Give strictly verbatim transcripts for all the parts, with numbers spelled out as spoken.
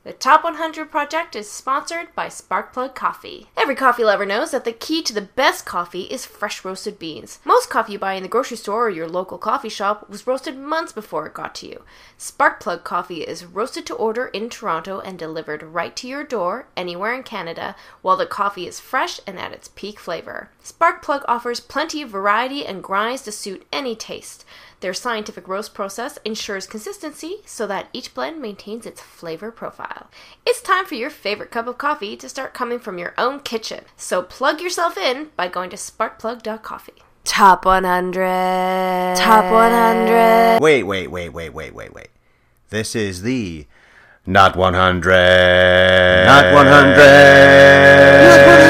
The Top one hundred Project is sponsored by Sparkplug Coffee. Every coffee lover knows that the key to the best coffee is fresh roasted beans. Most coffee you buy in the grocery store or your local coffee shop was roasted months before it got to you. Sparkplug Coffee is roasted to order in Toronto and delivered right to your door anywhere in Canada, while the coffee is fresh and at its peak flavor. Sparkplug offers plenty of variety and grinds to suit any taste. Their scientific roast process ensures consistency so that each blend maintains its flavor profile. It's time for your favorite cup of coffee to start coming from your own kitchen. So plug yourself in by going to sparkplug dot coffee. Top one hundred. Top one hundred. Wait, wait, wait, wait, wait, wait, wait. This is the Not one hundred. Not one hundred. Not one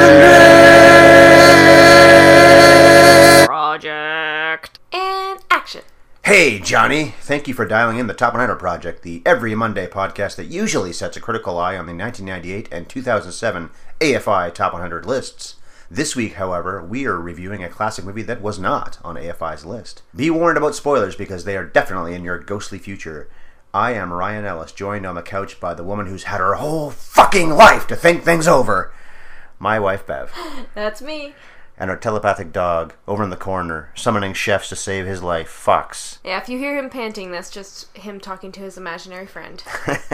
hundred. Project. And action. Hey, Johnny. Thank you for dialing in the Top one hundred Project, the every Monday podcast that usually sets a critical eye on the nineteen ninety-eight and two thousand seven A F I Top one hundred lists. This week, however, we are reviewing a classic movie that was not on A F I's list. Be warned about spoilers because they are definitely in your ghostly future. I am Ryan Ellis, joined on the couch by the woman who's had her whole fucking life to think things over. My wife, Bev. That's me. And our telepathic dog, over in the corner, summoning chefs to save his life, Fox. Yeah, if you hear him panting, that's just him talking to his imaginary friend.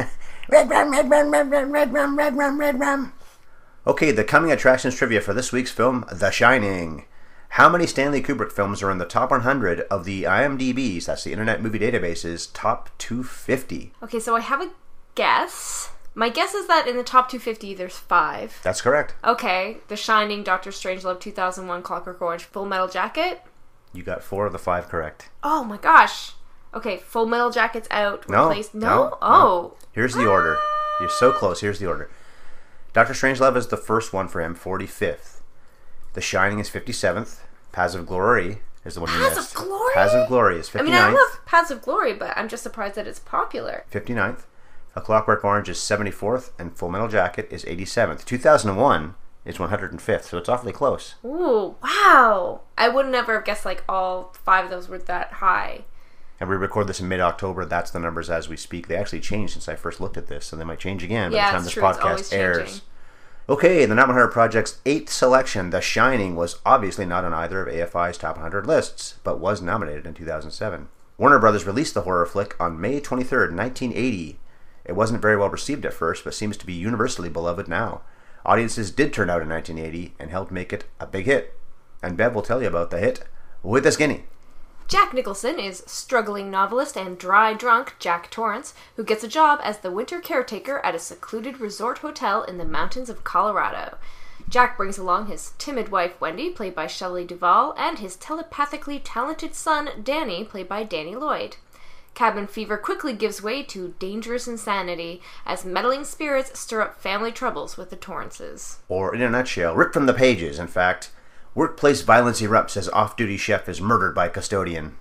Red rum, red rum, red rum, red rum, red rum, red rum. Okay, the coming attractions trivia for this week's film, The Shining. How many Stanley Kubrick films are in the top one hundred of the IMDb's, that's the Internet Movie Database's, top two hundred fifty? Okay, so I have a guess. My guess is that in the top two hundred fifty, there's five. That's correct. Okay, The Shining, Doctor Strangelove, two thousand one, Clockwork Orange, Full Metal Jacket. You got four of the five correct. Oh my gosh. Okay, Full Metal Jacket's out. No. Replaced. No? no Oh. No. Here's the order. You're so close. Here's the order. Doctor Strangelove is the first one for him, forty-fifth. The Shining is fifty-seventh. Paths of Glory is the one you Paths missed. of Glory? Paths of Glory is fifty-ninth. I mean, I love Paths of Glory, but I'm just surprised that it's popular. fifty-ninth. A Clockwork Orange is seventy-fourth, and Full Metal Jacket is eighty-seventh. two thousand one is one hundred fifth, so it's awfully close. Ooh, wow. I would never have guessed like all five of those were that high. And we record this in mid-October. That's the numbers as we speak. They actually changed since I first looked at this, so they might change again by Yeah, the time it's this true. It's podcast always airs. changing. Okay, the Not one hundred Project's eighth selection, The Shining, was obviously not on either of A F I's top one hundred lists, but was nominated in two thousand seven. Warner Brothers released the horror flick on May twenty-third, nineteen eighty. It wasn't very well received at first, but seems to be universally beloved now. Audiences did turn out in nineteen eighty and helped make it a big hit. And Bev will tell you about the hit with the skinny. Jack Nicholson is struggling novelist and dry drunk Jack Torrance, who gets a job as the winter caretaker at a secluded resort hotel in the mountains of Colorado. Jack brings along his timid wife Wendy, played by Shelley Duvall, and his telepathically talented son Danny, played by Danny Lloyd. Cabin fever quickly gives way to dangerous insanity as meddling spirits stir up family troubles with the Torrances. Or, in a nutshell, ripped from the pages, in fact, workplace violence erupts as off-duty chef is murdered by custodian.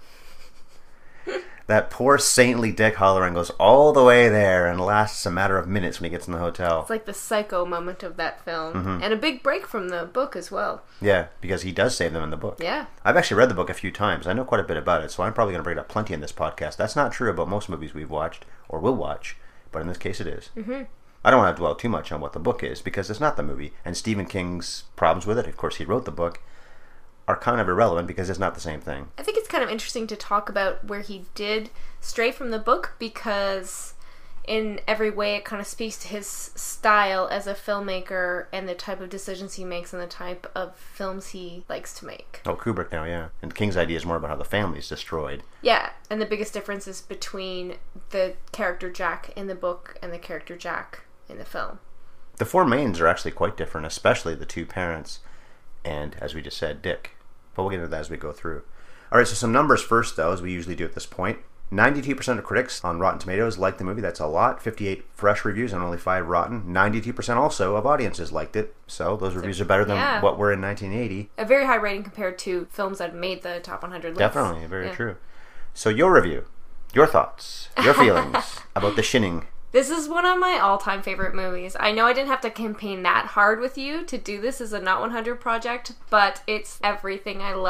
That poor saintly Dick Halloran goes all the way there and lasts a matter of minutes when he gets in the hotel. It's like the psycho moment of that film. Mm-hmm. And a big break from the book as well. Yeah, because he does save them in the book. Yeah. I've actually read the book a few times. I know quite a bit about it, so I'm probably going to bring it up plenty in this podcast. That's not true about most movies we've watched, or will watch, but in this case it is. Mm-hmm. I don't want to dwell too much on what the book is, because it's not the movie, and Stephen King's problems with it, of course he wrote the book, are kind of irrelevant because it's not the same thing. I think it's kind of interesting to talk about where he did stray from the book, because in every way it kind of speaks to his style as a filmmaker and the type of decisions he makes and the type of films he likes to make. Oh, Kubrick now, yeah. And King's idea is more about how the family's destroyed. Yeah, and the biggest difference is between the character Jack in the book and the character Jack in the film. The four mains are actually quite different, especially the two parents and, as we just said, Dick. But we'll get into that as we go through. Alright, so some numbers first, though, as we usually do at this point. ninety-two percent of critics on Rotten Tomatoes liked the movie. That's a lot. fifty-eight fresh reviews and only five rotten. ninety-two percent also of audiences liked it. So those reviews are better than yeah. what were in nineteen eighty. A very high rating compared to films that made the top one hundred list. Definitely, very yeah. true. So your review, your thoughts, your feelings about The Shining. This is one of my all-time favorite movies. I know I didn't have to campaign that hard with you to do this as a Not one hundred project, but it's everything I love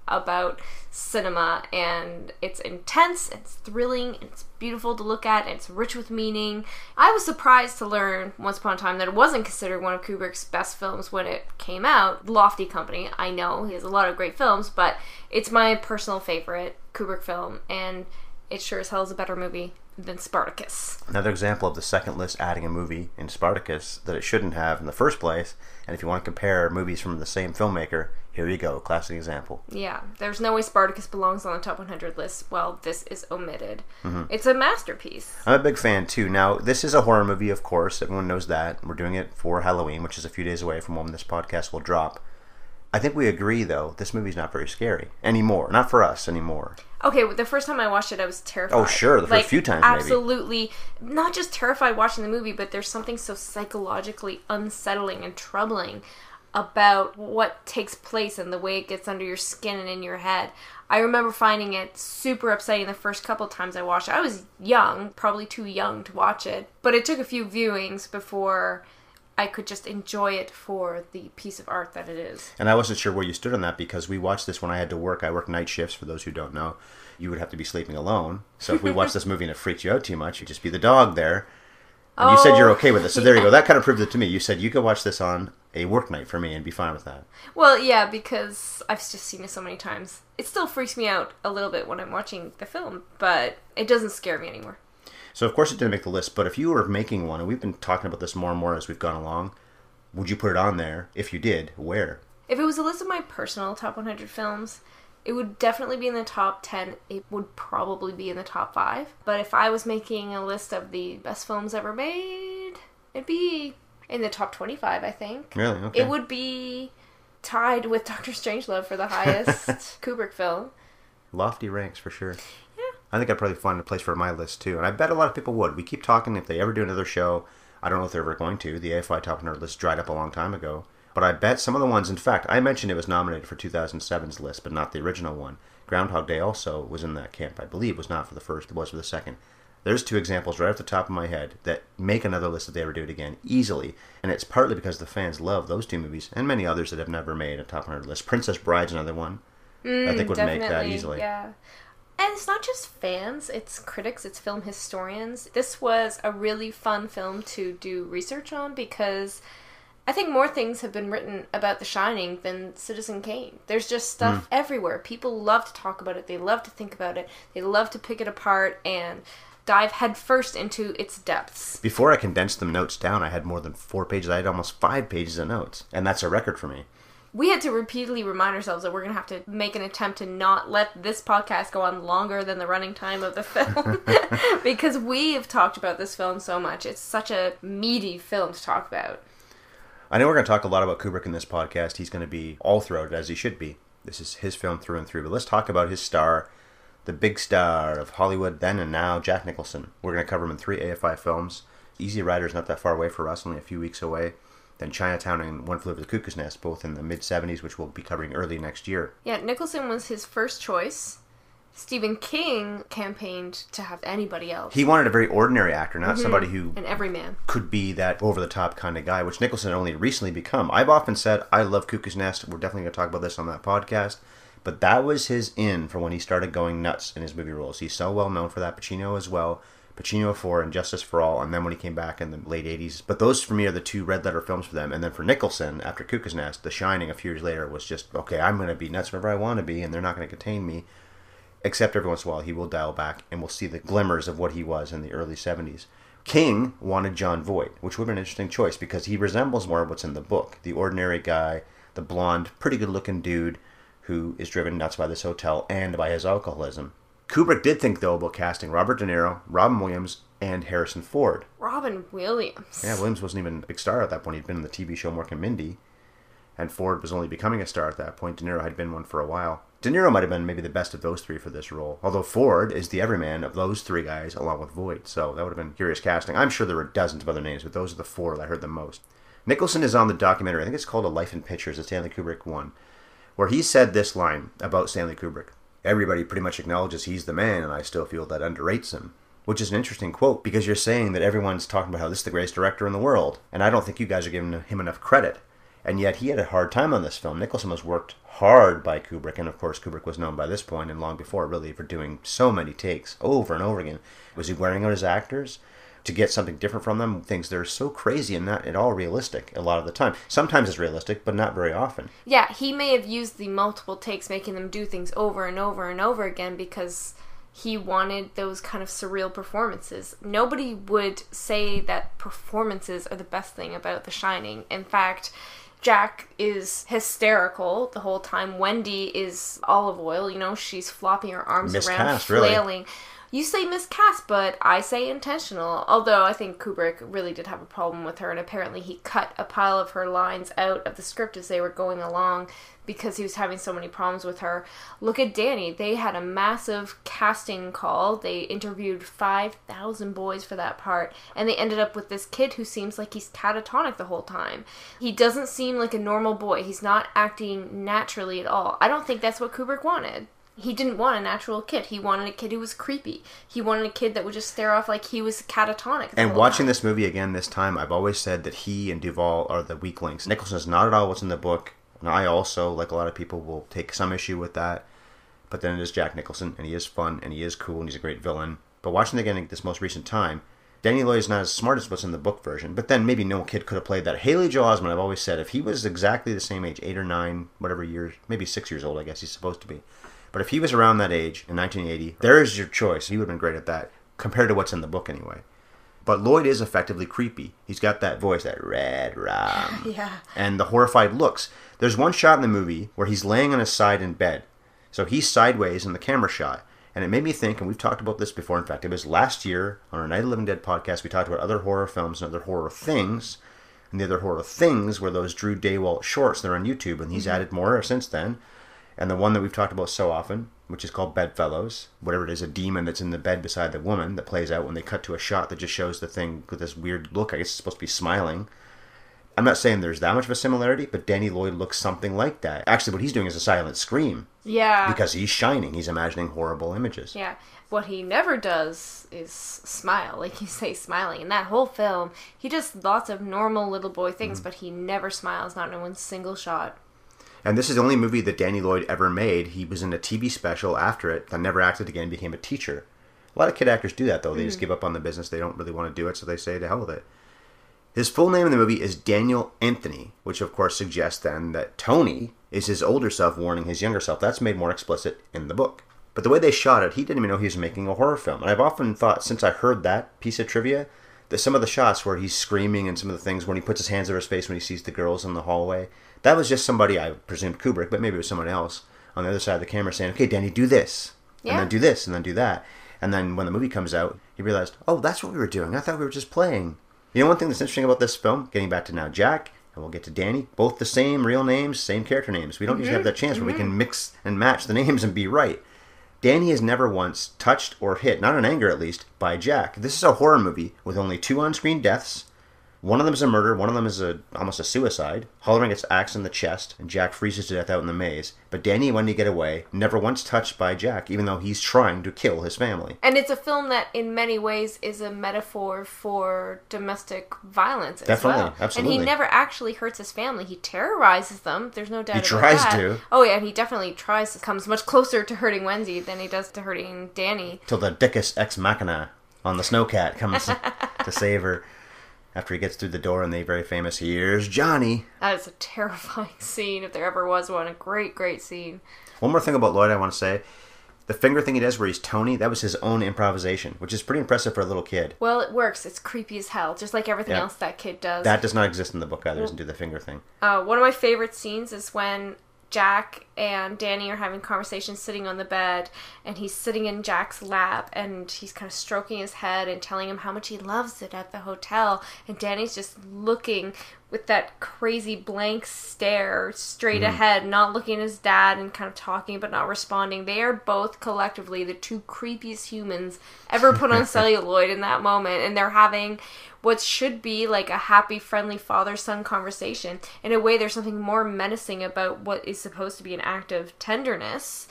about cinema, and it's intense, it's thrilling, it's beautiful to look at, and it's rich with meaning. I was surprised to learn once upon a time that it wasn't considered one of Kubrick's best films when it came out. Lofty Company, I know, he has a lot of great films, but it's my personal favorite Kubrick film, and it sure as hell is a better movie than Spartacus. Another example of the second list adding a movie in Spartacus that it shouldn't have in the first place. And if you want to compare movies from the same filmmaker, here you go, classic example. Yeah, there's no way Spartacus belongs on the top one hundred list while this is omitted. Mm-hmm. It's a masterpiece. I'm a big fan too. Now, this is a horror movie, of course. Everyone knows that. We're doing it for Halloween, which is a few days away from when this podcast will drop. I think we agree, though, this movie's not very scary anymore. Not for us anymore. Okay, well, the first time I watched it, I was terrified. Oh, sure, the like, first few times, maybe. Absolutely. Not just terrified watching the movie, but there's something so psychologically unsettling and troubling about what takes place and the way it gets under your skin and in your head. I remember finding it super upsetting the first couple times I watched it. I was young, probably too young to watch it, but it took a few viewings before I could just enjoy it for the piece of art that it is. And I wasn't sure where you stood on that because we watched this when I had to work. I work night shifts, for those who don't know. You would have to be sleeping alone. So if we watched this movie and it freaked you out too much, you'd just be the dog there. And oh, you said you're okay with it. So there you go. That kind of proved it to me. You said you could watch this on a work night for me and be fine with that. Well, yeah, because I've just seen it so many times. It still freaks me out a little bit when I'm watching the film, but it doesn't scare me anymore. So, of course, it didn't make the list, but if you were making one, and we've been talking about this more and more as we've gone along, would you put it on there? If you did, where? If it was a list of my personal top one hundred films, it would definitely be in the top ten. It would probably be in the top five. But if I was making a list of the best films ever made, it'd be in the top twenty-five, I think. Really? Okay. It would be tied with Doctor Strangelove for the highest Kubrick film. Lofty ranks, for sure. I think I'd probably find a place for my list, too. And I bet a lot of people would. We keep talking, if they ever do another show, I don't know if they're ever going to. The A F I Top one hundred list dried up a long time ago. But I bet some of the ones, in fact, I mentioned it was nominated for two thousand seven's list, but not the original one. Groundhog Day also was in that camp, I believe. Was not for the first, it was for the second. There's two examples right off the top of my head that make another list if they ever do it again, easily. And it's partly because the fans love those two movies, and many others that have never made a Top one hundred list. Princess Bride's another one. Mm, I think would make that easily. Yeah. And it's not just fans, it's critics, it's film historians. This was a really fun film to do research on because I think more things have been written about The Shining than Citizen Kane. There's just stuff mm. everywhere. People love to talk about it, they love to think about it, they love to pick it apart and dive headfirst into its depths. Before I condensed the notes down, I had more than four pages. I had almost five pages of notes, and that's a record for me. We had to repeatedly remind ourselves that we're going to have to make an attempt to not let this podcast go on longer than the running time of the film. Because we have talked about this film so much. It's such a meaty film to talk about. I know we're going to talk a lot about Kubrick in this podcast. He's going to be all throughout, as he should be. This is his film through and through. But let's talk about his star, the big star of Hollywood then and now, Jack Nicholson. We're going to cover him in three A F I films. Easy Rider's not that far away for us, only a few weeks away. Then Chinatown and One Flew Over the Cuckoo's Nest, both in the mid-seventies, which we'll be covering early next year. Yeah, Nicholson was his first choice. Stephen King campaigned to have anybody else. He wanted a very ordinary actor, not mm-hmm. somebody who an everyman could be that over-the-top kind of guy, which Nicholson had only recently become. I've often said, I love Cuckoo's Nest. We're definitely going to talk about this on that podcast. But that was his in for when he started going nuts in his movie roles. He's so well known for that. Pacino as well. Pacino for and Justice for All, and then when he came back in the late eighties. But those, for me, are the two red letter films for them. And then for Nicholson, after Cuckoo's Nest, The Shining a few years later was just, okay, I'm going to be nuts wherever I want to be, and they're not going to contain me. Except every once in a while, he will dial back, and we'll see the glimmers of what he was in the early seventies. King wanted Jon Voight, which would have been an interesting choice, because he resembles more of what's in the book. The ordinary guy, the blonde, pretty good-looking dude who is driven nuts by this hotel and by his alcoholism. Kubrick did think, though, about casting Robert De Niro, Robin Williams, and Harrison Ford. Robin Williams. Yeah, Williams wasn't even a big star at that point. He'd been in the T V show Mork and Mindy, and Ford was only becoming a star at that point. De Niro had been one for a while. De Niro might have been maybe the best of those three for this role, although Ford is the everyman of those three guys, along with Voight, so that would have been curious casting. I'm sure there were dozens of other names, but those are the four that I heard the most. Nicholson is on the documentary, I think it's called A Life in Pictures, the Stanley Kubrick one, where he said this line about Stanley Kubrick. Everybody pretty much acknowledges he's the man, and I still feel that underrates him. Which is an interesting quote, because you're saying that everyone's talking about how this is the greatest director in the world, and I don't think you guys are giving him enough credit. And yet he had a hard time on this film. Nicholson was worked hard by Kubrick, and of course Kubrick was known by this point and long before really for doing so many takes over and over again. Was he wearing out his actors to get something different from them? Things that are so crazy and not at all realistic a lot of the time. Sometimes it's realistic, but not very often. Yeah, he may have used the multiple takes, making them do things over and over and over again because he wanted those kind of surreal performances. Nobody would say that performances are the best thing about The Shining. In fact, Jack is hysterical the whole time. Wendy is olive oil, you know, she's flopping her arms Miscast, around, flailing. Really. You say miscast, but I say intentional. Although I think Kubrick really did have a problem with her, and apparently he cut a pile of her lines out of the script as they were going along because he was having so many problems with her. Look at Danny. They had a massive casting call. They interviewed five thousand boys for that part, and they ended up with this kid who seems like he's catatonic the whole time. He doesn't seem like a normal boy. He's not acting naturally at all. I don't think that's what Kubrick wanted. He didn't want a natural kid. He wanted a kid who was creepy. He wanted a kid that would just stare off like he was catatonic. And watching time. This movie again this time, I've always said that he and Duvall are the weak links. Nicholson is not at all what's in the book. And I also, like a lot of people, will take some issue with that. But then it is Jack Nicholson, and he is fun, and he is cool, and he's a great villain. But watching it again this most recent time, Danny Lloyd is not as smart as what's in the book version. But then maybe no kid could have played that. Haley Joel Osment, I've always said, if he was exactly the same age, eight or nine, whatever years, maybe six years old, I guess he's supposed to be. But if he was around that age in nineteen eighty, there's your choice. He would have been great at that, compared to what's in the book anyway. But Lloyd is effectively creepy. He's got that voice, that red rum. Yeah. And the horrified looks. There's one shot in the movie where he's laying on his side in bed. So he's sideways in the camera shot. And it made me think, and we've talked about this before, in fact, it was last year on our Night of the Living Dead podcast, we talked about other horror films and other horror things. And the other horror things were those Drew Daywalt shorts that are on YouTube, and he's mm-hmm. added more since then. And the one that we've talked about so often, which is called Bedfellows, whatever it is, a demon that's in the bed beside the woman that plays out when they cut to a shot that just shows the thing with this weird look. I guess it's supposed to be smiling. I'm not saying there's that much of a similarity, but Danny Lloyd looks something like that. Actually, what he's doing is a silent scream. Yeah. Because he's shining. He's imagining horrible images. Yeah. What he never does is smile, like you say, smiling. In that whole film, he does lots of normal little boy things, mm-hmm. but he never smiles, not in one single shot. And this is the only movie that Danny Lloyd ever made. He was in a T V special after it that never acted again, became a teacher. A lot of kid actors do that, though. They mm-hmm. just give up on the business. They don't really want to do it, so they say to hell with it. His full name in the movie is Daniel Anthony, which of course suggests then that Tony is his older self warning his younger self. That's made more explicit in the book. But the way they shot it, he didn't even know he was making a horror film. And I've often thought, since I heard that piece of trivia, that some of the shots where he's screaming and some of the things when he puts his hands over his face when he sees the girls in the hallway, that was just somebody, I presumed Kubrick, but maybe it was someone else on the other side of the camera saying, okay, Danny, do this, yeah. and then do this, and then do that. And then when the movie comes out, he realized, oh, that's what we were doing. I thought we were just playing. You know one thing that's interesting about this film, getting back to now Jack, and we'll get to Danny, both the same real names, same character names. We don't mm-hmm. usually have that chance mm-hmm. where we can mix and match the names and be right. Danny is never once touched or hit, not in anger at least, by Jack. This is a horror movie with only two on-screen deaths. One of them is a murder, one of them is a almost a suicide. Halloran gets axed in the chest, and Jack freezes to death out in the maze. But Danny and Wendy get away, never once touched by Jack, even though he's trying to kill his family. And it's a film that, in many ways, is a metaphor for domestic violence as Definitely, well. Absolutely. And he never actually hurts his family. He terrorizes them. There's no doubt he about that. He tries to. Oh, yeah, he definitely tries to. Comes much closer to hurting Wendy than he does to hurting Danny. Till the Dickus ex machina on the snowcat comes to save her. After he gets through the door and the very famous, here's Johnny. That is a terrifying scene, if there ever was one. A great, great scene. One more thing about Lloyd I want to say. The finger thing he does where he's Tony, that was his own improvisation, which is pretty impressive for a little kid. Well, it works. It's creepy as hell, just like everything yeah. else that kid does. That does not exist in the book either, doesn't do the finger thing. Uh, one of my favorite scenes is when Jack and Danny are having conversations sitting on the bed, and he's sitting in Jack's lap, and he's kind of stroking his head and telling him how much he loves it at the hotel, and Danny's just looking with that crazy blank stare straight mm. ahead, not looking at his dad and kind of talking but not responding. They are both collectively the two creepiest humans ever put on celluloid in that moment, and they're having what should be like a happy, friendly father-son conversation. In a way, there's something more menacing about what is supposed to be an act of tenderness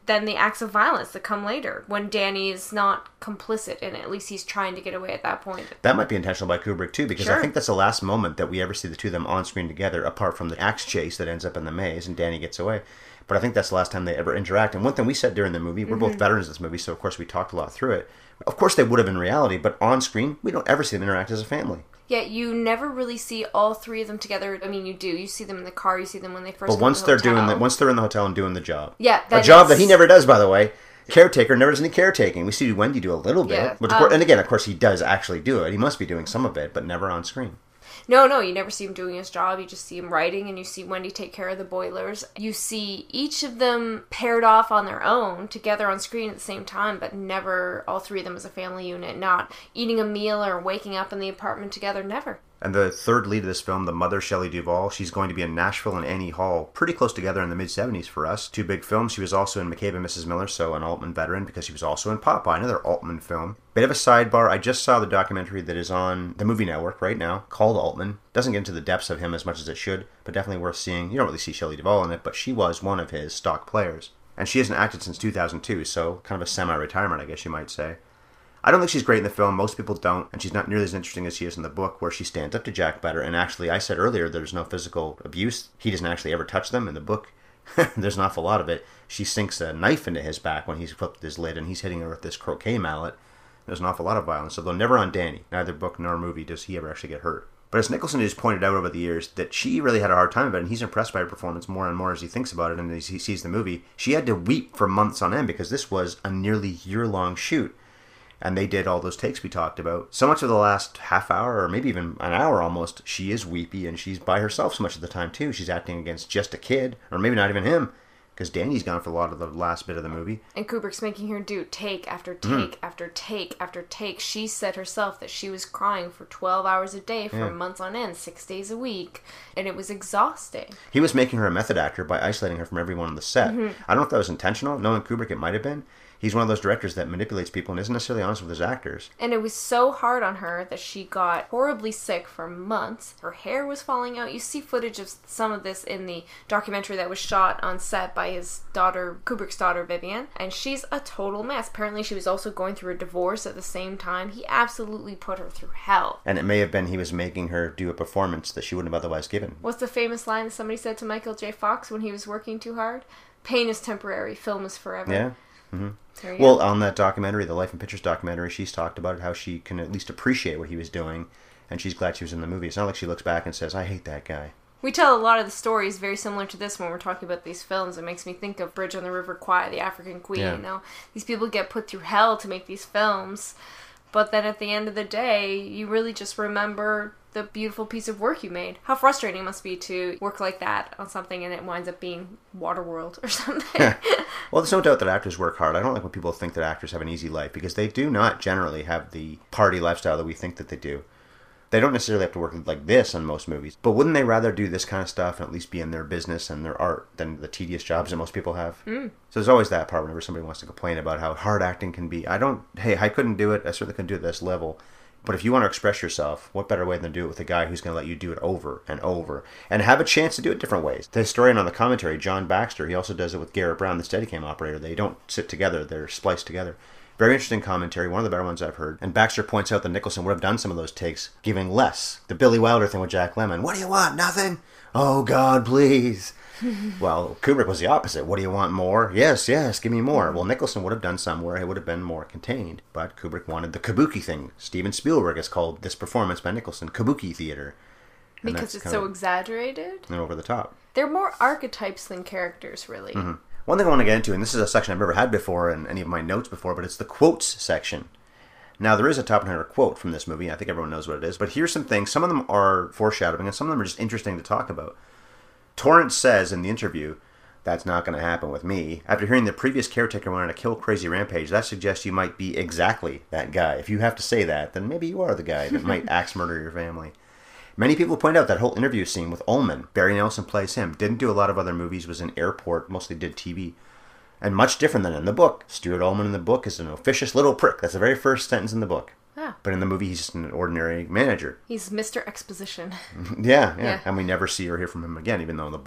then the acts of violence that come later, when Danny is not complicit in it. At least he's trying to get away at that point. That might be intentional by Kubrick, too, because Sure. I think that's the last moment that we ever see the two of them on screen together, apart from the axe chase that ends up in the maze and Danny gets away. But I think that's the last time they ever interact. And one thing we said during the movie, we're both veterans of this movie, so of course we talked a lot through it. Of course they would have in reality, but on screen, we don't ever see them interact as a family. Yeah, you never really see all three of them together. I mean, you do. You see them in the car. You see them when they first But come once to they're the hotel. doing the, once they're in the hotel and doing the job. Yeah. A then job that it's- he never does, by the way. Caretaker never does any caretaking. We see Wendy do a little bit. Yeah, Which, of course- um, and again, of course, he does actually do it. He must be doing some of it, but never on screen. No, no, you never see him doing his job. You just see him writing, and you see Wendy take care of the boilers. You see each of them paired off on their own, together on screen at the same time, but never all three of them as a family unit, not eating a meal or waking up in the apartment together, never. And the third lead of this film, the mother, Shelley Duvall, she's going to be in Nashville and Annie Hall, pretty close together in the mid-seventies for us. Two big films. She was also in McCabe and Missus Miller, so an Altman veteran, because she was also in Popeye, another Altman film. Bit of a sidebar, I just saw the documentary that is on the Movie Network right now, called Altman. Doesn't get into the depths of him as much as it should, but definitely worth seeing. You don't really see Shelley Duvall in it, but she was one of his stock players. And she hasn't acted since two thousand two, so kind of a semi-retirement, I guess you might say. I don't think she's great in the film. Most people don't. And she's not nearly as interesting as she is in the book, where she stands up to Jack better. And actually, I said earlier, there's no physical abuse. He doesn't actually ever touch them in the book. There's an awful lot of it. She sinks a knife into his back when he's flipped his lid, and he's hitting her with this croquet mallet. There's an awful lot of violence, although never on Danny. Neither book nor movie does he ever actually get hurt. But as Nicholson has pointed out over the years, that she really had a hard time of it, and he's impressed by her performance more and more as he thinks about it and as he sees the movie. She had to weep for months on end because this was a nearly year-long shoot. And they did all those takes we talked about. So much of the last half hour, or maybe even an hour almost, she is weepy, and she's by herself so much of the time, too. She's acting against just a kid, or maybe not even him, because Danny's gone for a lot of the last bit of the movie. And Kubrick's making her do take after take mm. after take after take. She said herself that she was crying for twelve hours a day for yeah. months on end, six days a week, and it was exhausting. He was making her a method actor by isolating her from everyone on the set. Mm-hmm. I don't know if that was intentional. Knowing Kubrick, it might have been. He's one of those directors that manipulates people and isn't necessarily honest with his actors. And it was so hard on her that she got horribly sick for months. Her hair was falling out. You see footage of some of this in the documentary that was shot on set by his daughter, Kubrick's daughter, Vivian. And she's a total mess. Apparently she was also going through a divorce at the same time. He absolutely put her through hell. And it may have been he was making her do a performance that she wouldn't have otherwise given. What's the famous line that somebody said to Michael J. Fox when he was working too hard? Pain is temporary, film is forever. Yeah. Mm-hmm. go. Well, on that documentary, the Life and Pictures documentary, she's talked about how she can at least appreciate what he was doing, and she's glad she was in the movie. It's not like she looks back and says, I hate that guy. We tell a lot of the stories very similar to this when we're talking about these films. It makes me think of Bridge on the River Kwai, The African Queen. Yeah. You know, these people get put through hell to make these films, but then at the end of the day, you really just remember the beautiful piece of work you made. How frustrating it must be to work like that on something and it winds up being Waterworld or something. Well, there's no doubt that actors work hard. I don't like when people think that actors have an easy life, because they do not generally have the party lifestyle that we think that they do. They don't necessarily have to work like this on most movies, but wouldn't they rather do this kind of stuff and at least be in their business and their art than the tedious jobs that most people have? Mm. So there's always that part whenever somebody wants to complain about how hard acting can be. I don't, hey, I couldn't do it. I certainly couldn't do it at this level. But if you want to express yourself, what better way than to do it with a guy who's going to let you do it over and over and have a chance to do it different ways? The historian on the commentary, John Baxter, he also does it with Garrett Brown, the Steadicam operator. They don't sit together. They're spliced together. Very interesting commentary, one of the better ones I've heard. And Baxter points out that Nicholson would have done some of those takes, giving less. The Billy Wilder thing with Jack Lemmon. What do you want? Nothing? Oh, God, please. Well, Kubrick was the opposite. What do you want? More? Yes, yes, give me more. Well, Nicholson would have done some where it would have been more contained. But Kubrick wanted the kabuki thing. Steven Spielberg has called this performance by Nicholson kabuki theater. And because it's so exaggerated? And over the top. They're more archetypes than characters, really. Mm-hmm. One thing I want to get into, and this is a section I've never had before in any of my notes before, but it's the quotes section. Now, there is a top one hundred quote from this movie. I think everyone knows what it is. But here's some things. Some of them are foreshadowing, and some of them are just interesting to talk about. Torrance says in the interview, "That's not going to happen with me. After hearing the previous caretaker went on a kill crazy rampage, that suggests you might be exactly that guy. If you have to say that, then maybe you are the guy that might axe murder your family." Many people point out that whole interview scene with Ullman. Barry Nelson plays him. Didn't do a lot of other movies, was in Airport, mostly did T V. And much different than in the book. Stuart Ullman in the book is an officious little prick. That's the very first sentence in the book. Ah. But in the movie, he's just an ordinary manager. He's Mister Exposition. yeah, yeah, Yeah. And we never see or hear from him again, even though in the book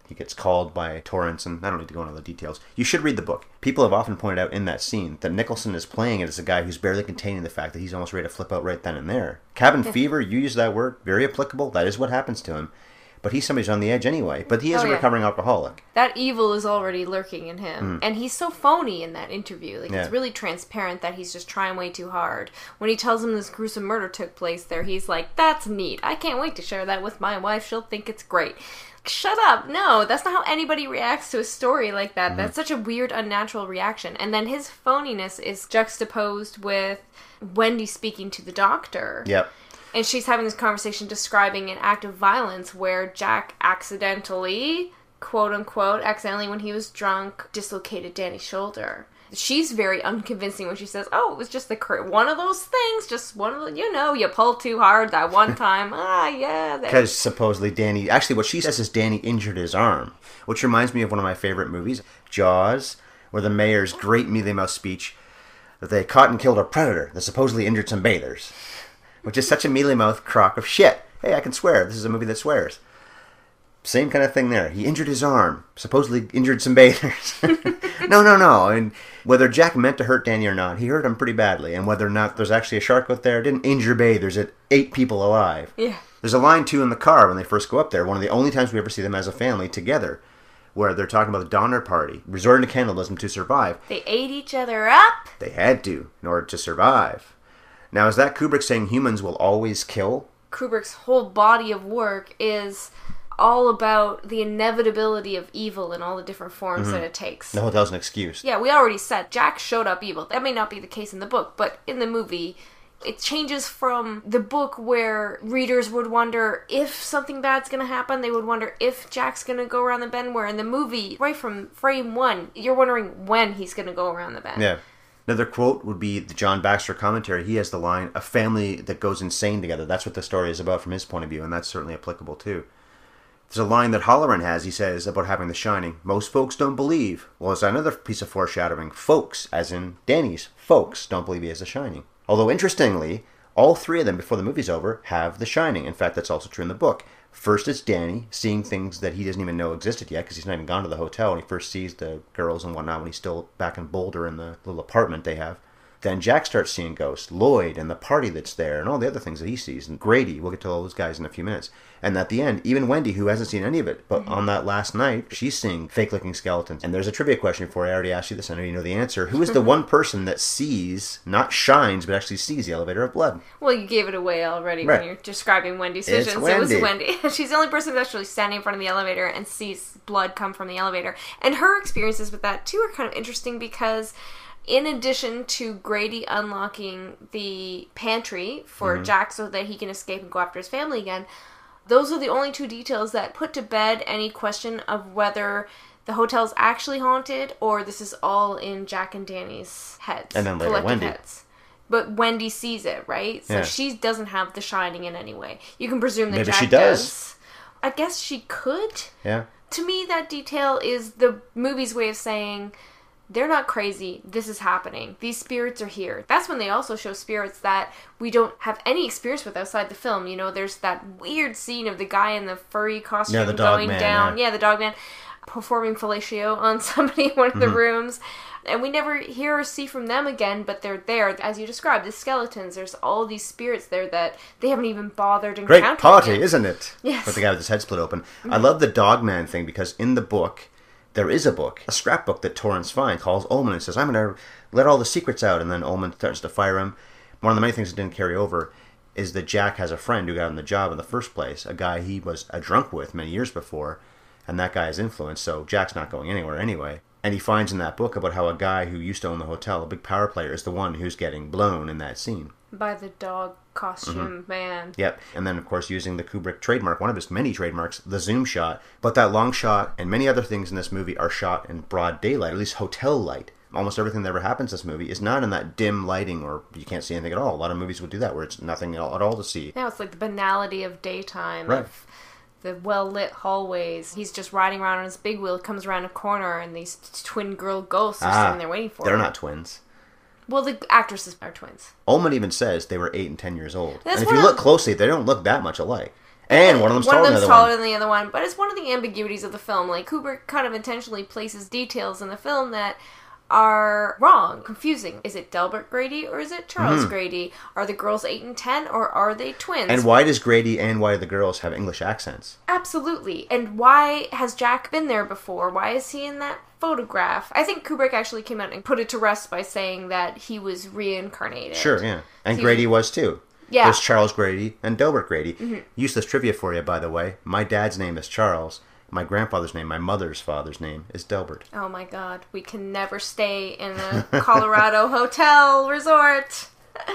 He gets called by Torrance, and I don't need to go into all the details. You should read the book. People have often pointed out in that scene that Nicholson is playing it as a guy who's barely containing the fact that he's almost ready to flip out right then and there. Cabin fever, you use that word, very applicable. That is what happens to him. But he's somebody who's on the edge anyway. But he is oh, a yeah. recovering alcoholic. That evil is already lurking in him. Mm. And he's so phony in that interview. Like, yeah. It's really transparent that he's just trying way too hard. When he tells him this gruesome murder took place there, he's like, that's neat. I can't wait to share that with my wife. She'll think it's great. Shut up. No, that's not how anybody reacts to a story like that. Mm. That's such a weird, unnatural reaction. And then his phoniness is juxtaposed with Wendy speaking to the doctor. Yep. And she's having this conversation describing an act of violence where Jack accidentally, quote-unquote, accidentally when he was drunk, dislocated Danny's shoulder. She's very unconvincing when she says, oh, it was just the cur- one of those things, just one of the, you know, you pulled too hard that one time. ah, yeah. Because supposedly Danny, actually what she says is Danny injured his arm, which reminds me of one of my favorite movies, Jaws, where the mayor's great mealy-mouthed speech that they caught and killed a predator that supposedly injured some bathers. Which is such a mealy-mouthed crock of shit. Hey, I can swear. This is a movie that swears. Same kind of thing there. He injured his arm. Supposedly injured some bathers. no, no, no. And whether Jack meant to hurt Danny or not, he hurt him pretty badly. And whether or not there's actually a shark out there, didn't injure bathers. It ate people alive. Yeah. There's a line, too, in the car when they first go up there. One of the only times we ever see them as a family together. Where they're talking about the Donner Party. Resorting to cannibalism to survive. They ate each other up. They had to, in order to survive. Now, is that Kubrick saying humans will always kill? Kubrick's whole body of work is all about the inevitability of evil in all the different forms mm-hmm. that it takes. The hotel's an excuse. Yeah, we already said Jack showed up evil. That may not be the case in the book, but in the movie, it changes from the book where readers would wonder if something bad's going to happen. They would wonder if Jack's going to go around the bend, where in the movie, right from frame one, you're wondering when he's going to go around the bend. Yeah. Another quote would be the John Baxter commentary. He has the line, a family that goes insane together. That's what the story is about from his point of view, and that's certainly applicable too. There's a line that Halloran has, he says, about having The Shining. Most folks don't believe. Well, it's another piece of foreshadowing. Folks, as in Danny's folks, don't believe he has The Shining. Although, interestingly, all three of them, before the movie's over, have The Shining. In fact, that's also true in the book. First, it's Danny seeing things that he doesn't even know existed yet because he's not even gone to the hotel when he first sees the girls and whatnot when he's still back in Boulder in the little apartment they have. Then Jack starts seeing ghosts, Lloyd and the party that's there and all the other things that he sees. And Grady, we'll get to all those guys in a few minutes. And at the end, even Wendy, who hasn't seen any of it, but mm-hmm. on that last night, she's seeing fake-looking skeletons. And there's a trivia question for you. I already asked you this. I know you know the answer. Who is the one person that sees, not shines, but actually sees the elevator of blood? Well, you gave it away already right. when you're describing Wendy's vision. So it was Wendy. She's the only person who's actually standing in front of the elevator and sees blood come from the elevator. And her experiences with that, too, are kind of interesting because in addition to Grady unlocking the pantry for mm-hmm. Jack so that he can escape and go after his family again, those are the only two details that put to bed any question of whether the hotel's actually haunted or this is all in Jack and Danny's heads. And then later Wendy. Heads. But Wendy sees it, right? So yeah. she doesn't have The Shining in any way. You can presume that Maybe Jack she does. does. I guess she could. Yeah. To me, that detail is the movie's way of saying, they're not crazy. This is happening. These spirits are here. That's when they also show spirits that we don't have any experience with outside the film. You know, there's that weird scene of the guy in the furry costume yeah, the dog going man, down. Yeah. yeah, the dog man performing fellatio on somebody in one of the mm-hmm. rooms. And we never hear or see from them again, but they're there. As you described, the skeletons, there's all these spirits there that they haven't even bothered encountering. Great party, yet. Isn't it? Yes. With the guy with his head split open. Mm-hmm. I love the dog man thing because in the book, there is a book, a scrapbook that Torrance finds, calls Ullman and says, I'm going to let all the secrets out. And then Ullman starts to fire him. One of the many things that didn't carry over is that Jack has a friend who got him the job in the first place, a guy he was a drunk with many years before, and that guy is influenced, so Jack's not going anywhere anyway. And he finds in that book about how a guy who used to own the hotel, a big power player, is the one who's getting blown in that scene. By the dog costume mm-hmm. man. Yep. And then, of course, using the Kubrick trademark, one of his many trademarks, the zoom shot. But that long shot and many other things in this movie are shot in broad daylight, at least hotel light. Almost everything that ever happens in this movie is not in that dim lighting or you can't see anything at all. A lot of movies would do that where it's nothing at all to see. Yeah, it's like the banality of daytime. Right. Of the well-lit hallways. He's just riding around on his big wheel, comes around a corner, and these twin girl ghosts are ah, sitting there waiting for they're him. They're not twins. Well, the actresses are twins. Ullman even says they were eight and ten years old. That's and if you look closely, they don't look that much alike. And one of them's one taller of than them's the other taller one. than the other one, but it's one of the ambiguities of the film. Like, Kubrick kind of intentionally places details in the film that are wrong, confusing. Is it Delbert Grady or is it Charles Mm-hmm. Grady? Are the girls eight and ten or are they twins? And why does Grady and why do the girls have English accents? Absolutely. And why has Jack been there before? Why is he in that photograph? I think Kubrick actually came out and put it to rest by saying that he was reincarnated. Sure, yeah. And So Grady you- was too. Yeah. There's Charles Grady and Delbert Grady. Mm-hmm. Useless trivia for you, by the way. My dad's name is Charles. My grandfather's name, my mother's father's name, is Delbert. Oh my god, we can never stay in a Colorado hotel resort.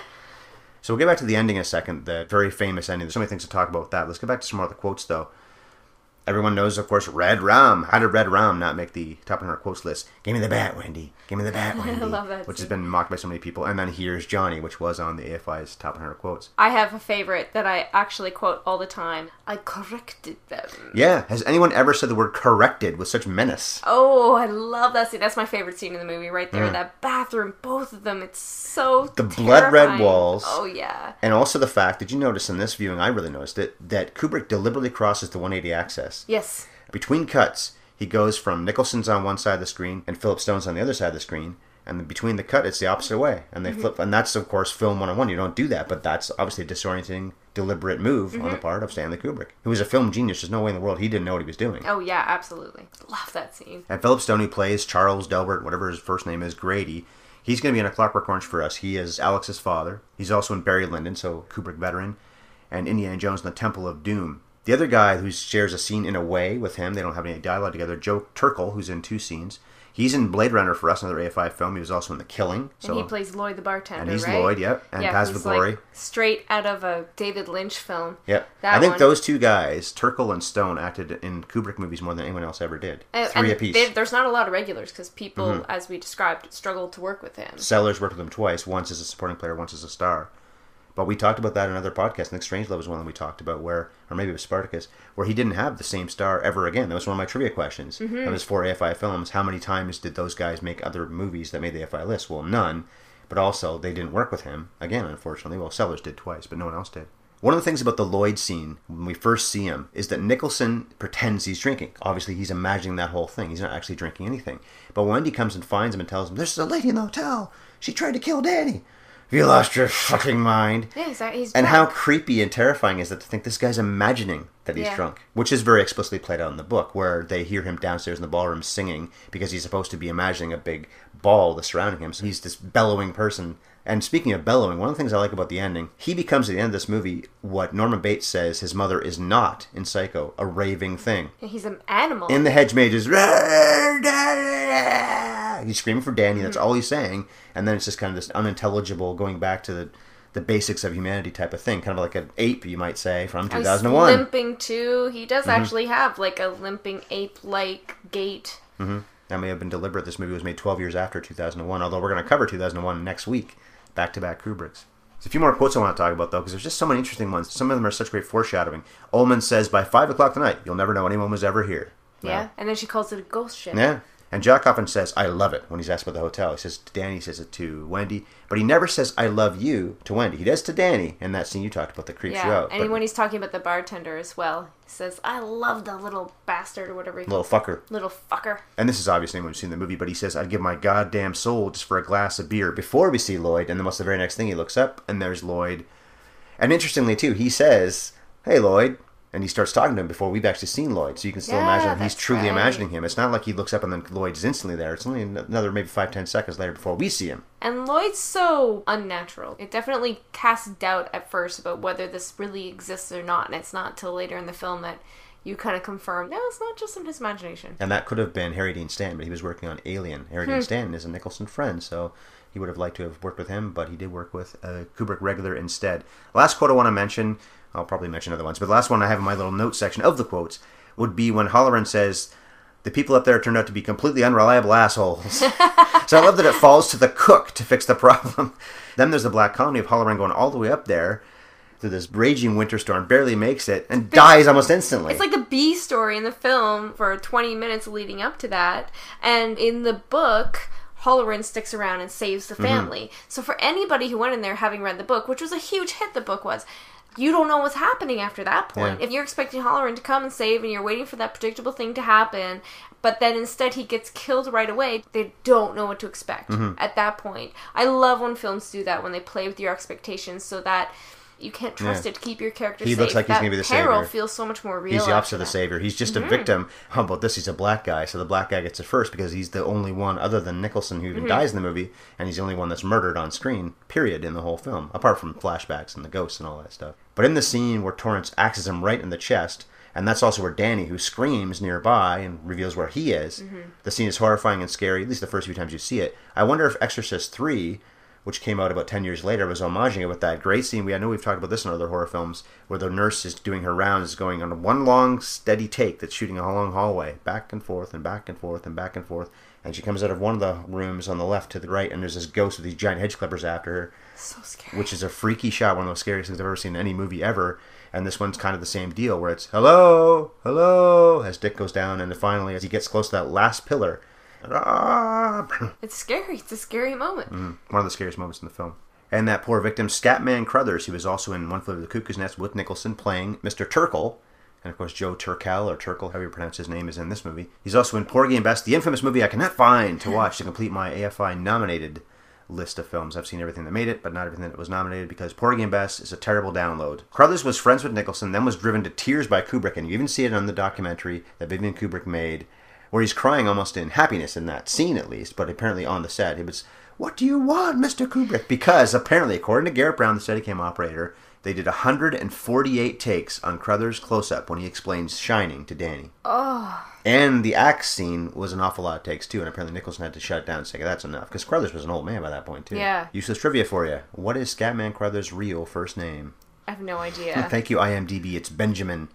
So we'll get back to the ending in a second, the very famous ending. There's so many things to talk about with that. Let's get back to some more of the quotes, though. Everyone knows, of course, Red Rum. How did Red Rum not make the top one hundred quotes list? Give me the bat, Wendy. Give me the bat, Wendy. I love that Which scene. has been mocked by so many people. And then Here's Johnny, which was on the A F I's top one hundred quotes. I have a favorite that I actually quote all the time. I corrected them. Yeah. Has anyone ever said the word corrected with such menace? Oh, I love that scene. That's my favorite scene in the movie, right there. That bathroom, both of them. It's so The blood red terrifying. walls. Oh, yeah. And also the fact, did you notice in this viewing, I really noticed it, that Kubrick deliberately crosses the one eighty axis. Yes. Between cuts, he goes from Nicholson's on one side of the screen and Philip Stone's on the other side of the screen. And then between the cut, it's the opposite way. And they mm-hmm. flip. And that's, of course, film one oh one. You don't do that. But that's obviously a disorienting, deliberate move mm-hmm. on the part of Stanley Kubrick, who was a film genius. There's no way in the world he didn't know what he was doing. Oh, yeah, absolutely. Love that scene. And Philip Stone, who plays Charles Delbert, whatever his first name is, Grady, he's going to be in A Clockwork Orange for us. He is Alex's father. He's also in Barry Lyndon, so Kubrick veteran, and Indiana Jones and the Temple of Doom. The other guy who shares a scene in a way with him, they don't have any dialogue together, Joe Turkel, who's in two scenes. He's in Blade Runner for us, another A F I film. He was also in The Killing. So, and he plays Lloyd the bartender, and he's right? Lloyd, yep. And yeah, Paths he's of Glory. Like straight out of a David Lynch film. Yep. That I think one. those two guys, Turkel and Stone, acted in Kubrick movies more than anyone else ever did. And, Three and apiece. they, there's not a lot of regulars because people, Mm-hmm. as we described, struggled to work with him. Sellers worked with him twice, once as a supporting player, once as a star. But we talked about that in another podcast. Nick Strangelove was one that we talked about, where, or maybe it was Spartacus, where he didn't have the same star ever again. That was one of my trivia questions. Mm-hmm. Of his four A F I films, how many times did those guys make other movies that made the A F I list? Well, none. But also, they didn't work with him again, unfortunately. Well, Sellers did twice, but no one else did. One of the things about the Lloyd scene, when we first see him, is that Nicholson pretends he's drinking. Obviously, he's imagining that whole thing. He's not actually drinking anything. But when Wendy comes and finds him and tells him, "There's a lady in the hotel. She tried to kill Danny." Have you lost your fucking mind? Yeah, he's, he's And drunk. how creepy and terrifying is it to think this guy's imagining that he's Yeah. drunk? Which is very explicitly played out in the book, where they hear him downstairs in the ballroom singing because he's supposed to be imagining a big ball that's surrounding him. So he's this bellowing person. And speaking of bellowing, one of the things I like about the ending, he becomes at the end of this movie what Norman Bates says his mother is not in Psycho, a raving thing. He's an animal. In the hedge mages, he's screaming for Danny, that's all he's saying, and then it's just kind of this unintelligible going back to the, the basics of humanity type of thing, kind of like an ape, you might say, from two thousand one. He's limping too. He does Mm-hmm. actually have like a limping ape-like gait. Mm-hmm. That may have been deliberate. This movie was made twelve years after two thousand one, although we're going to cover two thousand one next week, back-to-back Kubricks. There's a few more quotes I want to talk about, though, because there's just so many interesting ones. Some of them are such great foreshadowing. Ullman says, by five o'clock tonight, you'll never know anyone was ever here. Yeah, Well, and then she calls it a ghost ship. yeah. And Jack often says, I love it, when he's asked about the hotel. He says to Danny, he says it to Wendy, but he never says, I love you, to Wendy. He does to Danny in that scene you talked about that creeps Yeah, you out. and but when he's talking about the bartender as well, he says, I love the little bastard or whatever he little fucker. Little fucker. And this is obviously when we've seen the movie, but he says, I'd give my goddamn soul just for a glass of beer before we see Lloyd. And then what's the very next thing? He looks up, and there's Lloyd. And interestingly, too, he says, hey, Lloyd. And he starts talking to him before we've actually seen Lloyd. So you can still Yeah, imagine him. He's that's truly right. imagining him. It's not like he looks up and then Lloyd is instantly there. It's only another maybe five, ten seconds later before we see him. And Lloyd's so unnatural. It definitely casts doubt at first about whether this really exists or not. And it's not till later in the film that you kind of confirm, no, it's not just in his imagination. And that could have been Harry Dean Stanton, but he was working on Alien. Harry Hmm. Dean Stanton is a Nicholson friend, so he would have liked to have worked with him, but he did work with a Kubrick regular instead. Last quote I want to mention, I'll probably mention other ones, but the last one I have in my little note section of the quotes would be when Halloran says, the people up there turned out to be completely unreliable assholes. So I love that it falls to the cook to fix the problem. Then there's the Black Colony of Halloran going all the way up there through this raging winter storm, barely makes it, and dies almost instantly. It's like the B story in the film for twenty minutes leading up to that. And in the book, Halloran sticks around and saves the family. Mm-hmm. So for anybody who went in there having read the book, which was a huge hit the book was, you don't know what's happening after that point. Yeah. If you're expecting Halloran to come and save and you're waiting for that predictable thing to happen, but then instead he gets killed right away, they don't know what to expect mm-hmm. at that point. I love when films do that, when they play with your expectations so that you can't trust yeah. it to keep your character he safe. He looks like that he's going to be the peril savior. feels so much more real. He's the opposite of that. the savior. He's just mm-hmm. a victim. How about this? He's a black guy, so the black guy gets it first because he's the only one other than Nicholson who even mm-hmm. dies in the movie, and he's the only one that's murdered on screen, period, in the whole film, apart from flashbacks and the ghosts and all that stuff. But in the scene where Torrance axes him right in the chest, and that's also where Danny, who screams nearby and reveals where he is, mm-hmm. the scene is horrifying and scary, at least the first few times you see it. I wonder if Exorcist three, which came out about ten years later, was homaging it with that great scene. We I know we've talked about this in other horror films, where the nurse is doing her rounds, going on one long, steady take that's shooting a long hallway, back and forth and back and forth and back and forth. And she comes out of one of the rooms on the left to the right, and there's this ghost with these giant hedge clippers after her. So scary. Which is a freaky shot, one of the most scariest things I've ever seen in any movie ever. And this one's kind of the same deal, where it's, hello, hello, as Dick goes down, and then finally, as he gets close to that last pillar, it's scary. It's a scary moment. Mm, one of the scariest moments in the film. And that poor victim, Scatman Crothers, he was also in One Flew Over the Cuckoo's Nest with Nicholson playing Mister Turkle. And, of course, Joe Turkel, or Turkle, however you pronounce his name, is in this movie. He's also in Porgy and Bess, the infamous movie I cannot find to watch to complete my A F I-nominated list of films. I've seen everything that made it, but not everything that was nominated, because Porgy and Bess is a terrible download. Crothers was friends with Nicholson, then was driven to tears by Kubrick, and you even see it on the documentary that Vivian Kubrick made, where he's crying almost in happiness in that scene, at least, but apparently on the set. He was, what do you want, Mister Kubrick? Because, apparently, according to Garrett Brown, the Steadicam operator, they did one hundred forty-eight takes on Crothers' close-up when he explains Shining to Danny. Oh. And the axe scene was an awful lot of takes, too, and apparently Nicholson had to shut it down and say, that's enough, because Crothers was an old man by that point, too. Yeah. Useless trivia for you. What is Scatman Crothers' real first name? I have no idea. Thank you, I M D B. It's Benjamin.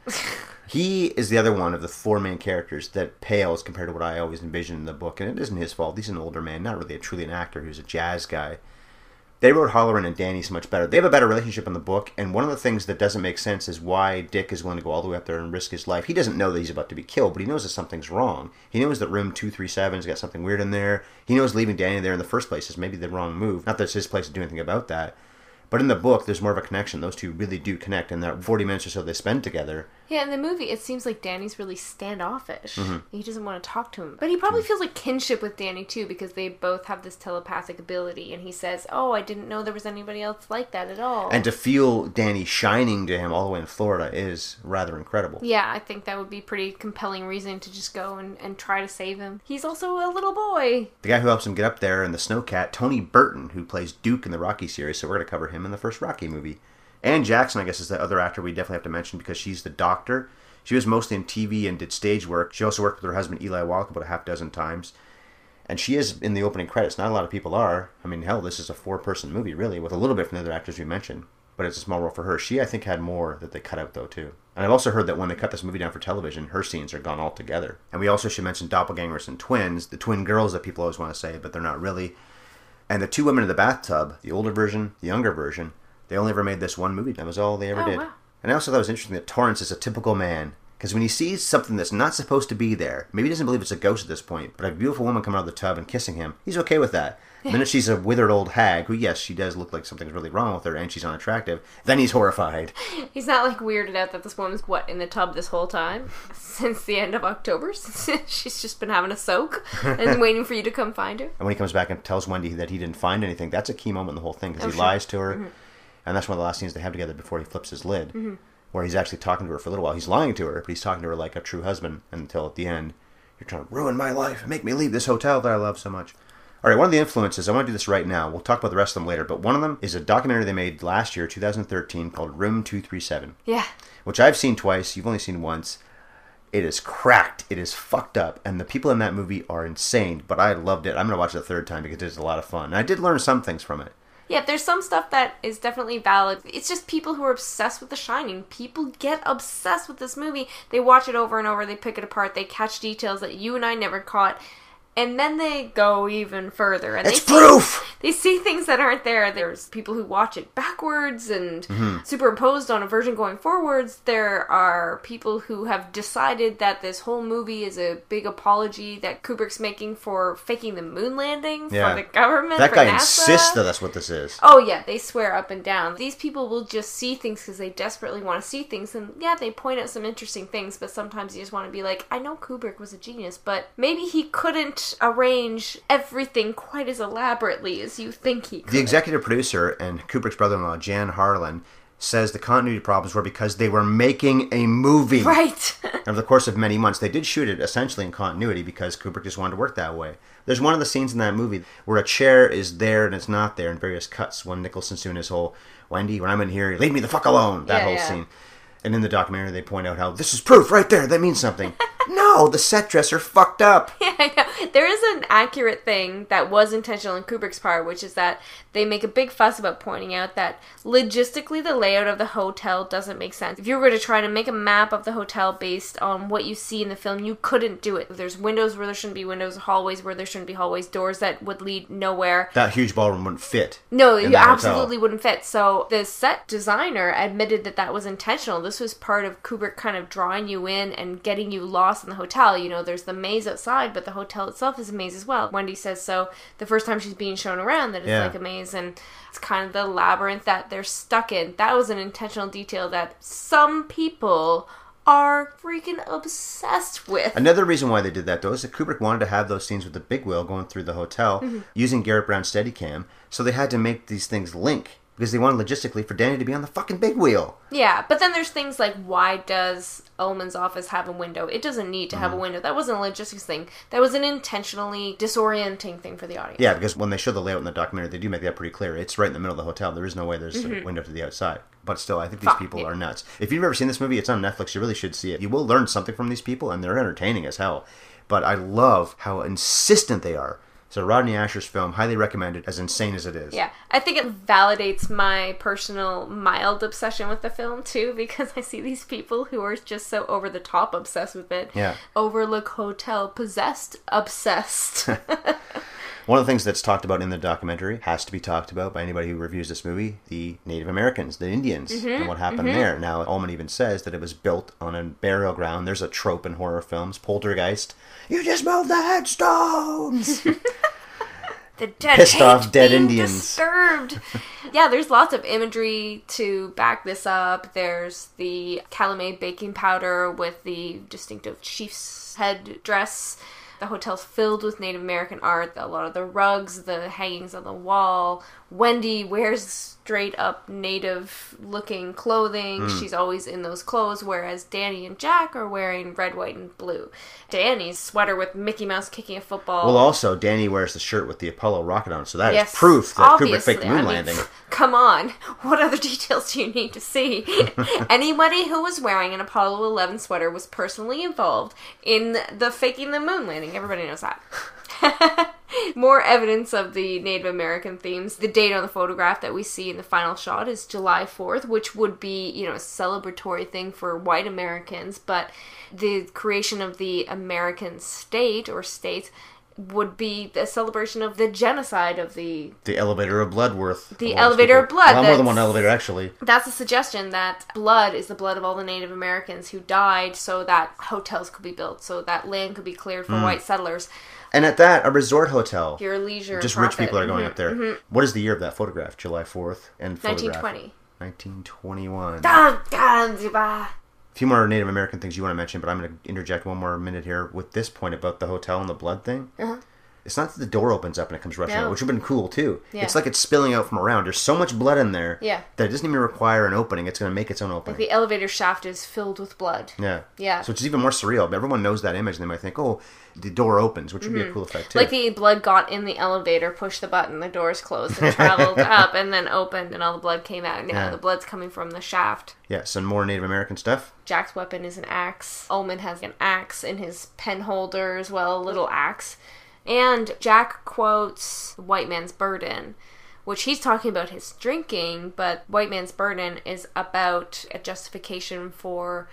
He is the other one of the four main characters that pales compared to what I always envisioned in the book, and it isn't his fault. He's an older man, not really a, truly an actor. He was a jazz guy. They wrote Halloran and Danny so much better. They have a better relationship in the book, and one of the things that doesn't make sense is why Dick is willing to go all the way up there and risk his life. He doesn't know that he's about to be killed, but he knows that something's wrong. He knows that room two three seven's got something weird in there. He knows leaving Danny there in the first place is maybe the wrong move. Not that it's his place to do anything about that. But in the book, there's more of a connection. Those two really do connect, and that forty minutes or so they spend together. Yeah, in the movie, it seems like Danny's really standoffish. Mm-hmm. He doesn't want to talk to him. But he probably feels like kinship with Danny, too, because they both have this telepathic ability. And he says, oh, I didn't know there was anybody else like that at all. And to feel Danny shining to him all the way in Florida is rather incredible. Yeah, I think that would be pretty compelling reason to just go and, and try to save him. He's also a little boy. The guy who helps him get up there in the Snowcat, Tony Burton, who plays Duke in the Rocky series, so we're going to cover him in the first Rocky movie. Ann Jackson, I guess, is the other actor we definitely have to mention because she's the doctor. She was mostly in T V and did stage work. She also worked with her husband Eli Wallach about a half dozen times. And she is in the opening credits. Not a lot of people are. I mean, hell, this is a four-person movie, really, with a little bit from the other actors we mentioned. But it's a small role for her. She, I think, had more that they cut out, though, too. And I've also heard that when they cut this movie down for television, her scenes are gone altogether. And we also should mention doppelgangers and twins, the twin girls that people always want to say, but they're not really. And the two women in the bathtub, the older version, the younger version, they only ever made this one movie. That was all they ever oh, did. Wow. And I also thought it was interesting that Torrance is a typical man. Because when he sees something that's not supposed to be there, maybe he doesn't believe it's a ghost at this point, but a beautiful woman coming out of the tub and kissing him, he's okay with that. The minute she's a withered old hag, who, yes, she does look like something's really wrong with her and she's unattractive, then he's horrified. He's not, like, weirded out that this woman's, what, in the tub this whole time? Since the end of October? She's just been having a soak and waiting for you to come find her? And when he comes back and tells Wendy that he didn't find anything, that's a key moment in the whole thing, because oh, he sure. lies to her, mm-hmm. and that's one of the last scenes they have together before he flips his lid. Mm-hmm. Where he's actually talking to her for a little while. He's lying to her, but he's talking to her like a true husband until at the end, you're trying to ruin my life and make me leave this hotel that I love so much. All right, one of the influences, I want to do this right now. We'll talk about the rest of them later, but one of them is a documentary they made last year, two thousand thirteen, called Room two three seven. Yeah. Which I've seen twice. You've only seen once. It is cracked. It is fucked up. And the people in that movie are insane, but I loved it. I'm going to watch it a third time because it's a lot of fun. And I did learn some things from it. Yeah, there's some stuff that is definitely valid. It's just people who are obsessed with The Shining. People get obsessed with this movie. They watch it over and over. They pick it apart. They catch details that you and I never caught. And then they go even further. And it's they proof! they see things that aren't there. There's people who watch it backwards and mm-hmm. superimposed on a version going forwards. There are people who have decided that this whole movie is a big apology that Kubrick's making for faking the moon landing yeah. for the government. That for guy NASA. insists that that's what this is. Oh yeah, they swear up and down. These people will just see things because they desperately want to see things, and yeah, they point out some interesting things, but sometimes you just want to be like, I know Kubrick was a genius, but maybe he couldn't arrange everything quite as elaborately as you think he could. The executive producer and Kubrick's brother-in-law, Jan Harlan, says the continuity problems were because they were making a movie. Right. Over the course of many months. They did shoot it essentially in continuity because Kubrick just wanted to work that way. There's one of the scenes in that movie where a chair is there and it's not there in various cuts. When Nicholson's doing his whole, Wendy, when I'm in here, leave me the fuck alone. That yeah, whole yeah. scene. And in the documentary, they point out how this is proof right there. That means something. No, the set dresser fucked up. Yeah, I know. There is an accurate thing that was intentional in Kubrick's part, which is that they make a big fuss about pointing out that logistically the layout of the hotel doesn't make sense. If you were to try to make a map of the hotel based on what you see in the film, you couldn't do it. There's windows where there shouldn't be windows, hallways where there shouldn't be hallways, doors that would lead nowhere. That huge ballroom wouldn't fit. No, you absolutely hotel. wouldn't fit. So the set designer admitted that that was intentional. This was part of Kubrick kind of drawing you in and getting you lost in the hotel. You know, there's the maze outside, but the hotel itself is a maze as well. Wendy says so the first time she's being shown around that it's yeah. like a maze, and it's kind of the labyrinth that they're stuck in. That was an intentional detail that some people are freaking obsessed with. Another reason why they did that, though, is that Kubrick wanted to have those scenes with the big wheel going through the hotel mm-hmm. using Garrett Brown's Steadicam, so they had to make these things link. Because they wanted logistically for Danny to be on the fucking big wheel. Yeah, but then there's things like, why does Ullman's office have a window? It doesn't need to have mm-hmm. a window. That wasn't a logistics thing. That was an intentionally disorienting thing for the audience. Yeah, because when they show the layout in the documentary, they do make that pretty clear. It's right in the middle of the hotel. There is no way there's mm-hmm. a window to the outside. But still, I think these Fuck, people yeah. are nuts. If you've never seen this movie, it's on Netflix. You really should see it. You will learn something from these people, and they're entertaining as hell. But I love how insistent they are. So Rodney Asher's film, highly recommended, as insane as it is. Yeah, I think it validates my personal mild obsession with the film, too, because I see these people who are just so over-the-top obsessed with it. Yeah. Overlook Hotel possessed obsessed. One of the things that's talked about in the documentary, has to be talked about by anybody who reviews this movie, the Native Americans, the Indians, mm-hmm, and what happened mm-hmm. there. Now, Ullman even says that it was built on a burial ground. There's a trope in horror films, poltergeist. You just moved the headstones! The dead Pissed off dead being Indians. Disturbed. Yeah, there's lots of imagery to back this up. There's the calumet baking powder with the distinctive chief's head dress. The hotel's filled with Native American art. A lot of the rugs, the hangings on the wall. Wendy wears straight up native looking clothing. Mm. She's always in those clothes, whereas Danny and Jack are wearing red, white, and blue. Danny's sweater with Mickey Mouse kicking a football. Well, also, Danny wears the shirt with the Apollo rocket on it, so that yes, is proof that obviously. Kubrick faked the moon I mean, landing. Come on. What other details do you need to see? Anybody who was wearing an Apollo eleven sweater was personally involved in the faking the moon landing. Everybody knows that. More evidence of the Native American themes. The date on the photograph that we see in the final shot is July fourth, which would be, you know, a celebratory thing for white Americans, but the creation of the American state or states would be a celebration of the genocide of the... The elevator of Bloodworth. The elevator of blood. A lot more than one elevator, actually. That's a suggestion that blood is the blood of all the Native Americans who died so that hotels could be built, so that land could be cleared for mm. white settlers. And at that, a resort hotel. Pure leisure Just profit. rich people are going mm-hmm, up there. Mm-hmm. What is the year of that photograph? July fourth? And photograph? nineteen twenty. nineteen twenty-one. A few more Native American things you want to mention, but I'm going to interject one more minute here with this point about the hotel and the blood thing. Uh-huh. It's not that the door opens up and it comes rushing no. out, which would have been cool, too. Yeah. It's like it's spilling out from around. There's so much blood in there yeah. that it doesn't even require an opening. It's going to make its own opening. Like the elevator shaft is filled with blood. Yeah. Yeah. So it's even more surreal. Everyone knows that image, and they might think, oh, the door opens, which would mm-hmm. be a cool effect, too. Like the blood got in the elevator, pushed the button, the doors closed, and traveled up, and then opened, and all the blood came out. And now yeah. the blood's coming from the shaft. Yeah, some more Native American stuff. Jack's weapon is an axe. Ullman has an axe in his pen holder as well, a little axe. And Jack quotes White Man's Burden, which he's talking about his drinking, but White Man's Burden is about a justification for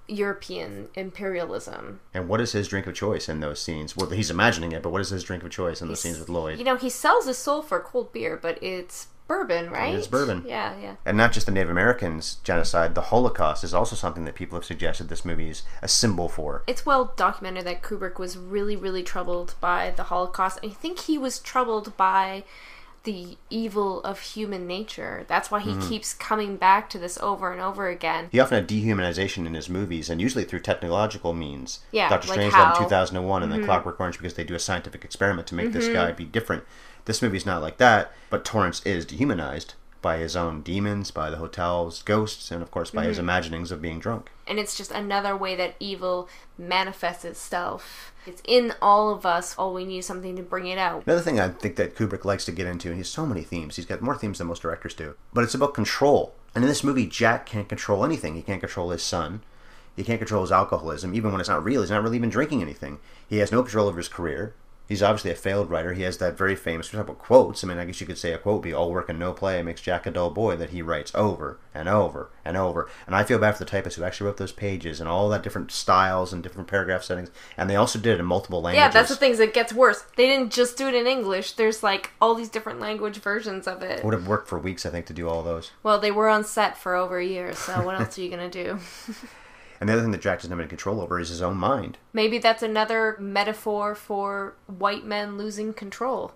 European imperialism. And what is his drink of choice in those scenes? Well, he's imagining it, but what is his drink of choice in the scenes with Lloyd? You know, he sells his soul for cold beer, but it's bourbon, right? It's bourbon. Yeah, yeah. And not just the Native Americans genocide, the Holocaust is also something that people have suggested this movie is a symbol for. It's well documented that Kubrick was really, really troubled by the Holocaust. I think he was troubled by the evil of human nature. That's why he mm. keeps coming back to this over and over again. He often had dehumanization in his movies, and usually through technological means. Yeah, Doctor like Strangelove how? in two thousand one and mm-hmm. then Clockwork Orange, because they do a scientific experiment to make mm-hmm. this guy be different. This movie's not like that, but Torrance is dehumanized by his own demons, by the hotel's ghosts, and of course by mm-hmm. his imaginings of being drunk. And it's just another way that evil manifests itself. It's in all of us. All we need is something to bring it out. Another thing I think that Kubrick likes to get into, and he has so many themes. He's got more themes than most directors do. But it's about control. And in this movie, Jack can't control anything. He can't control his son. He can't control his alcoholism. Even when it's not real, he's not really even drinking anything. He has no control over his career. He's obviously a failed writer. He has that very famous, we talk about quotes. I mean, I guess you could say a quote would be, all work and no play makes Jack a dull boy, that he writes over and over and over. And I feel bad for the typists who actually wrote those pages and all that different styles and different paragraph settings. And they also did it in multiple languages. Yeah, that's the thing. It gets worse. They didn't just do it in English. There's like all these different language versions of it. It would have worked for weeks, I think, to do all those. Well, they were on set for over a year, so what else are you going to do? And the other thing that Jack doesn't have any control over is his own mind. Maybe that's another metaphor for white men losing control.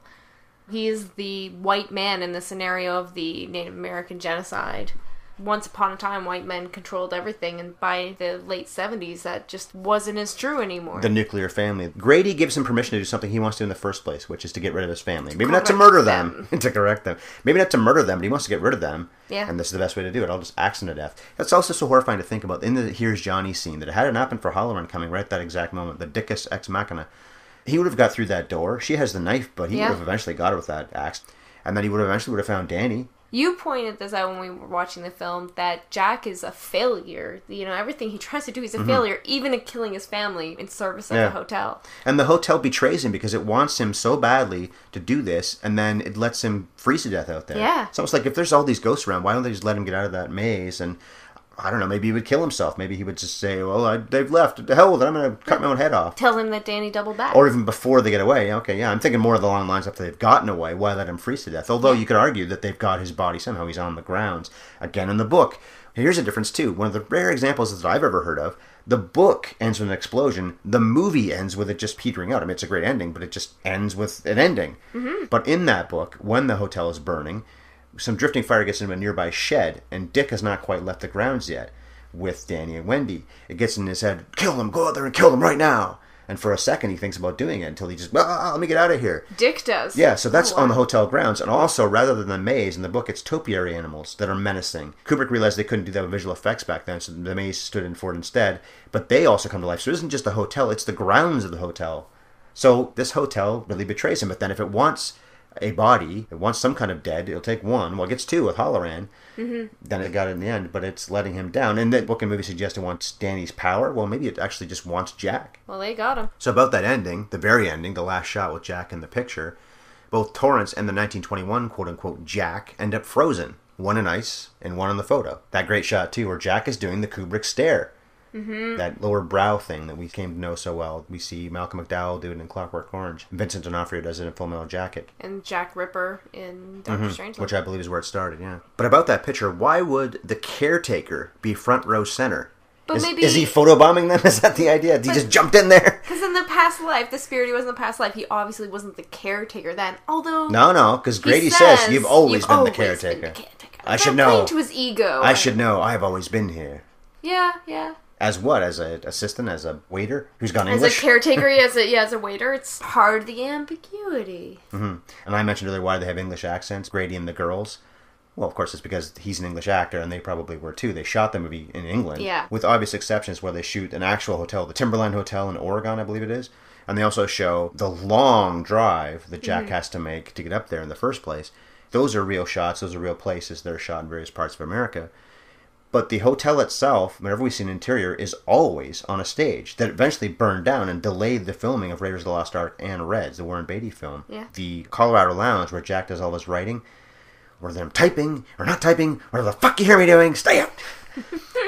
He is the white man in the scenario of the Native American genocide. Once upon a time, white men controlled everything, and by the late seventies, that just wasn't as true anymore. The nuclear family. Grady gives him permission to do something he wants to do in the first place, which is to get rid of his family. Maybe not to murder them, them. to correct them. Maybe not to murder them, but he wants to get rid of them. Yeah. And this is the best way to do it. I'll just axe them to death. That's also so horrifying to think about. In the Here's Johnny scene, that it hadn't happened for Halloran coming right at that exact moment, the Dickus ex machina. He would have got through that door. She has the knife, but he yeah. would have eventually got her with that axe. And then he would have eventually would have found Danny. You pointed this out when we were watching the film, that Jack is a failure. You know, everything he tries to do, he's a mm-hmm. failure, even at killing his family in service of yeah. the hotel. And the hotel betrays him because it wants him so badly to do this, and then it lets him freeze to death out there. Yeah. It's almost like if there's all these ghosts around, why don't they just let him get out of that maze? And I don't know, maybe he would kill himself. Maybe he would just say, well, I, they've left. The hell with it, I'm going to cut my own head off. Tell him that Danny doubled back. Or even before they get away. Okay, yeah, I'm thinking more of the long lines after they've gotten away. Why let him freeze to death? Although you could argue that they've got his body somehow. He's on the grounds. Again, in the book. Here's a difference, too. One of the rare examples that I've ever heard of. The book ends with an explosion. The movie ends with it just petering out. I mean, it's a great ending, but it just ends with an ending. Mm-hmm. But in that book, when the hotel is burning, some drifting fire gets into a nearby shed, and Dick has not quite left the grounds yet with Danny and Wendy. It gets in his head, kill them, go out there and kill them right now. And for a second he thinks about doing it until he just, ah, let me get out of here. Dick does. Yeah, so that's oh, wow. on the hotel grounds. And also, rather than the maze, in the book, it's topiary animals that are menacing. Kubrick realized they couldn't do that with visual effects back then, so the maze stood in for it instead. But they also come to life. So it isn't just the hotel, it's the grounds of the hotel. So this hotel really betrays him. But then if it wants a body, it wants some kind of dead, it'll take one. Well, it gets two with Halloran. Mm-hmm. Then it got it in the end, but it's letting him down. And the book and movie suggest it wants Danny's power. Well, maybe it actually just wants Jack. Well, they got him. So about that ending, the very ending, the last shot with Jack in the picture, both Torrance and the nineteen twenty-one quote-unquote Jack end up frozen. One in ice and one in the photo. That great shot, too, where Jack is doing the Kubrick stare. Mm-hmm. That lower brow thing that we came to know so well. We see Malcolm McDowell do it in Clockwork Orange. Vincent D'Onofrio does it in Full Metal Jacket. And Jack Ripper in Doctor mm-hmm. Strangelove. Which I believe is where it started, yeah. But about that picture, why would the caretaker be front row center? But is, maybe... is he photobombing them? Is that the idea? He just jumped in there? Because in the past life, the spirit he was in the past life, he obviously wasn't the caretaker then. Although... No, no, because Grady says, says, you've always, you've been, always the caretaker. been the caretaker. I should I'm know. playing to his ego. I should know. I've always been here. Yeah, yeah. As what? As an assistant? As a waiter? Who's gone English? As a caretaker, as a, yeah, as a waiter. It's part of the ambiguity. Mm-hmm. And I mentioned earlier why they have English accents, Grady and the girls. Well, of course, it's because he's an English actor, and they probably were too. They shot the movie in England. Yeah. With obvious exceptions where they shoot an actual hotel, the Timberline Hotel in Oregon, I believe it is. And they also show the long drive that Jack mm-hmm. has to make to get up there in the first place. Those are real shots. Those are real places that are shot in various parts of America. But the hotel itself, whenever we see an interior, is always on a stage that eventually burned down and delayed the filming of Raiders of the Lost Ark and Reds, the Warren Beatty film. Yeah. The Colorado Lounge, where Jack does all his writing, whether I'm typing or not typing, whatever the fuck you hear me doing, stay out!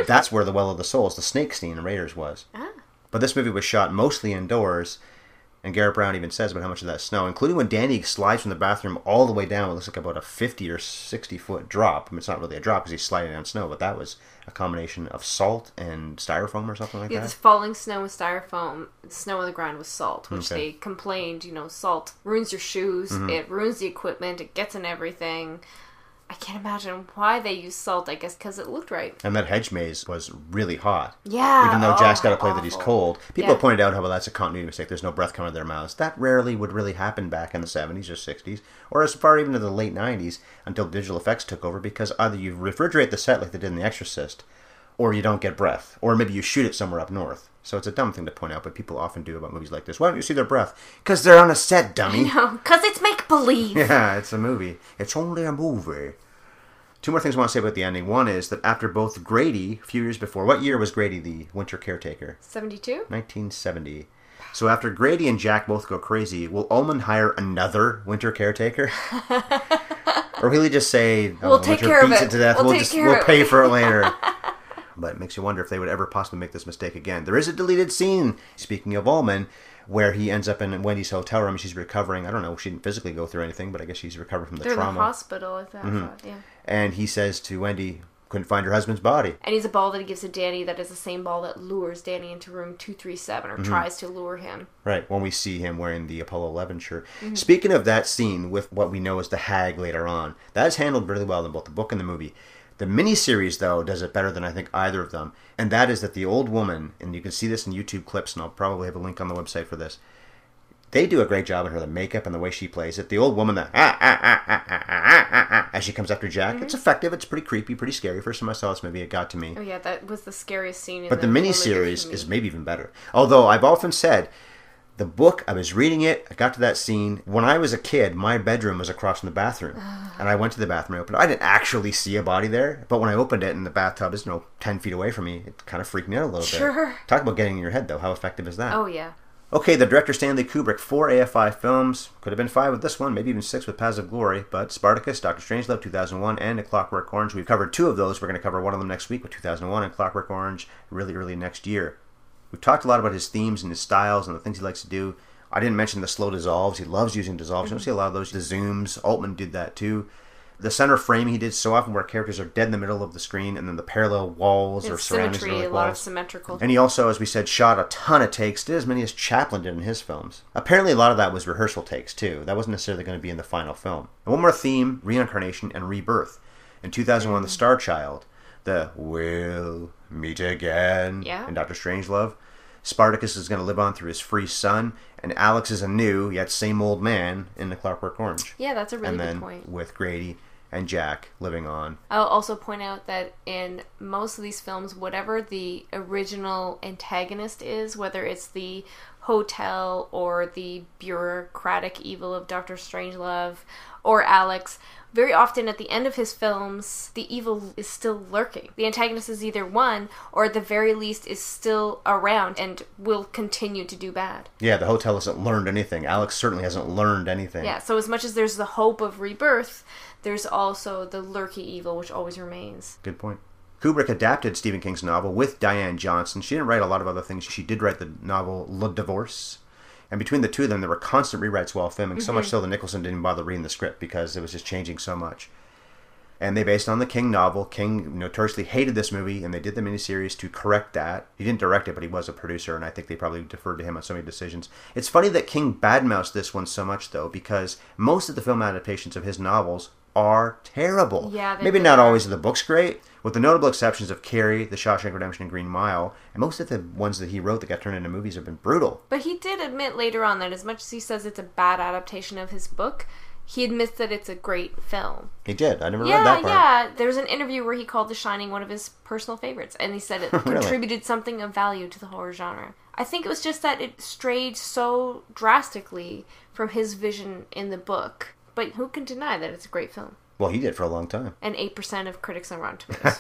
that's where the Well of the Souls, the snake scene in Raiders was. Ah. But this movie was shot mostly indoors, and Garrett Brown even says about how much of that snow, including when Danny slides from the bathroom all the way down, it looks like about a fifty or sixty foot drop. I mean, it's not really a drop because he's sliding down snow, but that was a combination of salt and styrofoam or something like yeah, that. this falling snow with styrofoam, snow on the ground with salt, which Okay. they complained, you know, salt ruins your shoes, Mm-hmm. it ruins the equipment, it gets in everything. I can't imagine why they use salt, I guess because it looked right. And that hedge maze was really hot. Yeah. Even though Jack's oh, got to play that he's awful. cold. People Yeah. have pointed out how well that's a continuity mistake. There's no breath coming out of their mouths. That rarely would really happen back in the seventies or sixties, or as far even to the late nineties until digital effects took over, because either you refrigerate the set like they did in The Exorcist, or you don't get breath, or maybe you shoot it somewhere up north. So it's a dumb thing to point out, but people often do about movies like this. Why don't you see their breath? Because they're on a set, dummy. No, because it's make-believe. Yeah, it's a movie. It's only a movie. Two more things I want to say about the ending. One is that after both Grady, a few years before, what year was Grady the winter caretaker? seventy-two? nineteen seventy. So after Grady and Jack both go crazy, will Ullman hire another winter caretaker? Or will he just say, oh, We'll the take winter care of beats it. it to death, We'll we'll, take just care we'll of it." pay for it later. But it makes you wonder if they would ever possibly make this mistake again. There is a deleted scene, speaking of Ullman, where he ends up in Wendy's hotel room. She's recovering. I don't know. She didn't physically go through anything, but I guess she's recovering from the They're trauma. in the hospital, I thought, Mm-hmm. yeah. And he says to Wendy, couldn't find her husband's body. And he's a ball that he gives to Danny that is the same ball that lures Danny into room two three seven, or Mm-hmm. tries to lure him. Right, when we see him wearing the Apollo eleven shirt. Mm-hmm. Speaking of that scene with what we know as the Hag later on, that is handled really well in both the book and the movie. The miniseries, though, does it better than I think either of them. And that is that the old woman, and you can see this in YouTube clips, and I'll probably have a link on the website for this, they do a great job in her, the makeup and the way she plays it. The old woman, the ah, ah, ah, ah, ah, ah, ah, ah, as she comes after Jack, Mm-hmm. it's effective, it's pretty creepy, pretty scary. First time I saw this movie, it got to me. Oh yeah, that was the scariest scene in But the, the whole miniseries movie. is maybe even better. Although I've often said, the book, I was reading it, I got to that scene. When I was a kid, my bedroom was across from the bathroom. And I went to the bathroom, I opened it. I didn't actually see a body there. But when I opened it and the bathtub is, you know, ten feet away from me, it kind of freaked me out a little Sure. bit. Talk about getting in your head, though. How effective is that? Oh yeah. Okay, the director Stanley Kubrick, four A F I films. Could have been five with this one, maybe even six with Paths of Glory. But Spartacus, Doctor Strangelove, two thousand one, and A Clockwork Orange. We've covered two of those. We're going to cover one of them next week with two thousand one and Clockwork Orange really early next year. We've talked a lot about his themes and his styles and the things he likes to do. I didn't mention the slow dissolves. He loves using dissolves. You don't see a lot of those. The zooms. Altman did that too. The center framing he did so often where characters are dead in the middle of the screen and then the parallel walls or It's surroundings symmetry, are a like lot of walls. symmetrical. And he also, as we said, shot a ton of takes, did as many as Chaplin did in his films. Apparently a lot of that was rehearsal takes too. That wasn't necessarily going to be in the final film. And one more theme, reincarnation and rebirth. In two thousand one, The Star Child, the we'll meet again Yeah. in Doctor Strangelove. Spartacus is going to live on through his free son, and Alex is a new, yet same old man in The Clockwork Orange. Yeah, that's a really and good then point. with Grady and Jack living on. I'll also point out that in most of these films, whatever the original antagonist is, whether it's the hotel or the bureaucratic evil of Doctor Strangelove or Alex, very often at the end of his films, the evil is still lurking. The antagonist is either won or at the very least is still around and will continue to do bad. Yeah, the hotel hasn't learned anything. Alex certainly hasn't learned anything. Yeah, so as much as there's the hope of rebirth, there's also the lurking evil which always remains. Good point. Kubrick adapted Stephen King's novel with Diane Johnson. She didn't write a lot of other things. She did write the novel Le Divorce. And between the two of them, there were constant rewrites while filming, so much so that Nicholson didn't bother reading the script because it was just changing so much. And they based on the King novel. King notoriously hated this movie, and they did the miniseries to correct that. He didn't direct it, but he was a producer, and I think they probably deferred to him on so many decisions. It's funny that King badmouthed this one so much, though, because most of the film adaptations of his novels are terrible. Yeah, they Maybe really not are. always are the books great, with the notable exceptions of Carrie, The Shawshank Redemption, and Green Mile. And most of the ones that he wrote that got turned into movies have been brutal. But he did admit later on that as much as he says it's a bad adaptation of his book, he admits that it's a great film. He did. I never Yeah, read that part. yeah. There was an interview where he called The Shining one of his personal favorites, and he said it Really? contributed something of value to the horror genre. I think it was just that it strayed so drastically from his vision in the book. But who can deny that it's a great film? Well, he did for a long time. And eight percent of critics on Rotten Tomatoes.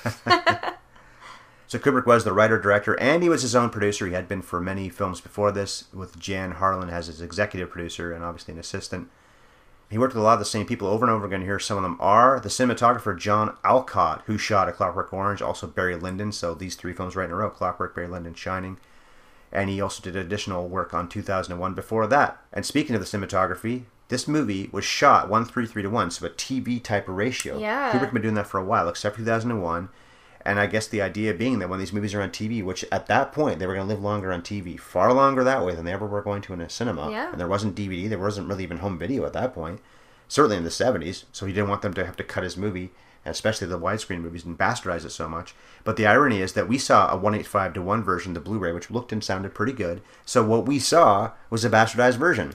So Kubrick was the writer-director, and he was his own producer. He had been for many films before this, with Jan Harlan as his executive producer and obviously an assistant. He worked with a lot of the same people over and over again here. Some of them are the cinematographer John Alcott, who shot A Clockwork Orange, also Barry Lyndon, so these three films right in a row, Clockwork, Barry Lyndon, Shining. And he also did additional work on two thousand one before that. And speaking of the cinematography, this movie was shot one three three to one, so a T V type of ratio. Yeah. Kubrick had been doing that for a while, except for two thousand one. And I guess the idea being that when these movies are on T V, which at that point they were going to live longer on T V, far longer that way than they ever were going to in a cinema. Yeah. And there wasn't D V D, there wasn't really even home video at that point, certainly in the seventies. So he didn't want them to have to cut his movie, especially the widescreen movies, and bastardize it so much. But the irony is that we saw a one eighty-five to one version, the Blu-ray, which looked and sounded pretty good. So what we saw was a bastardized version.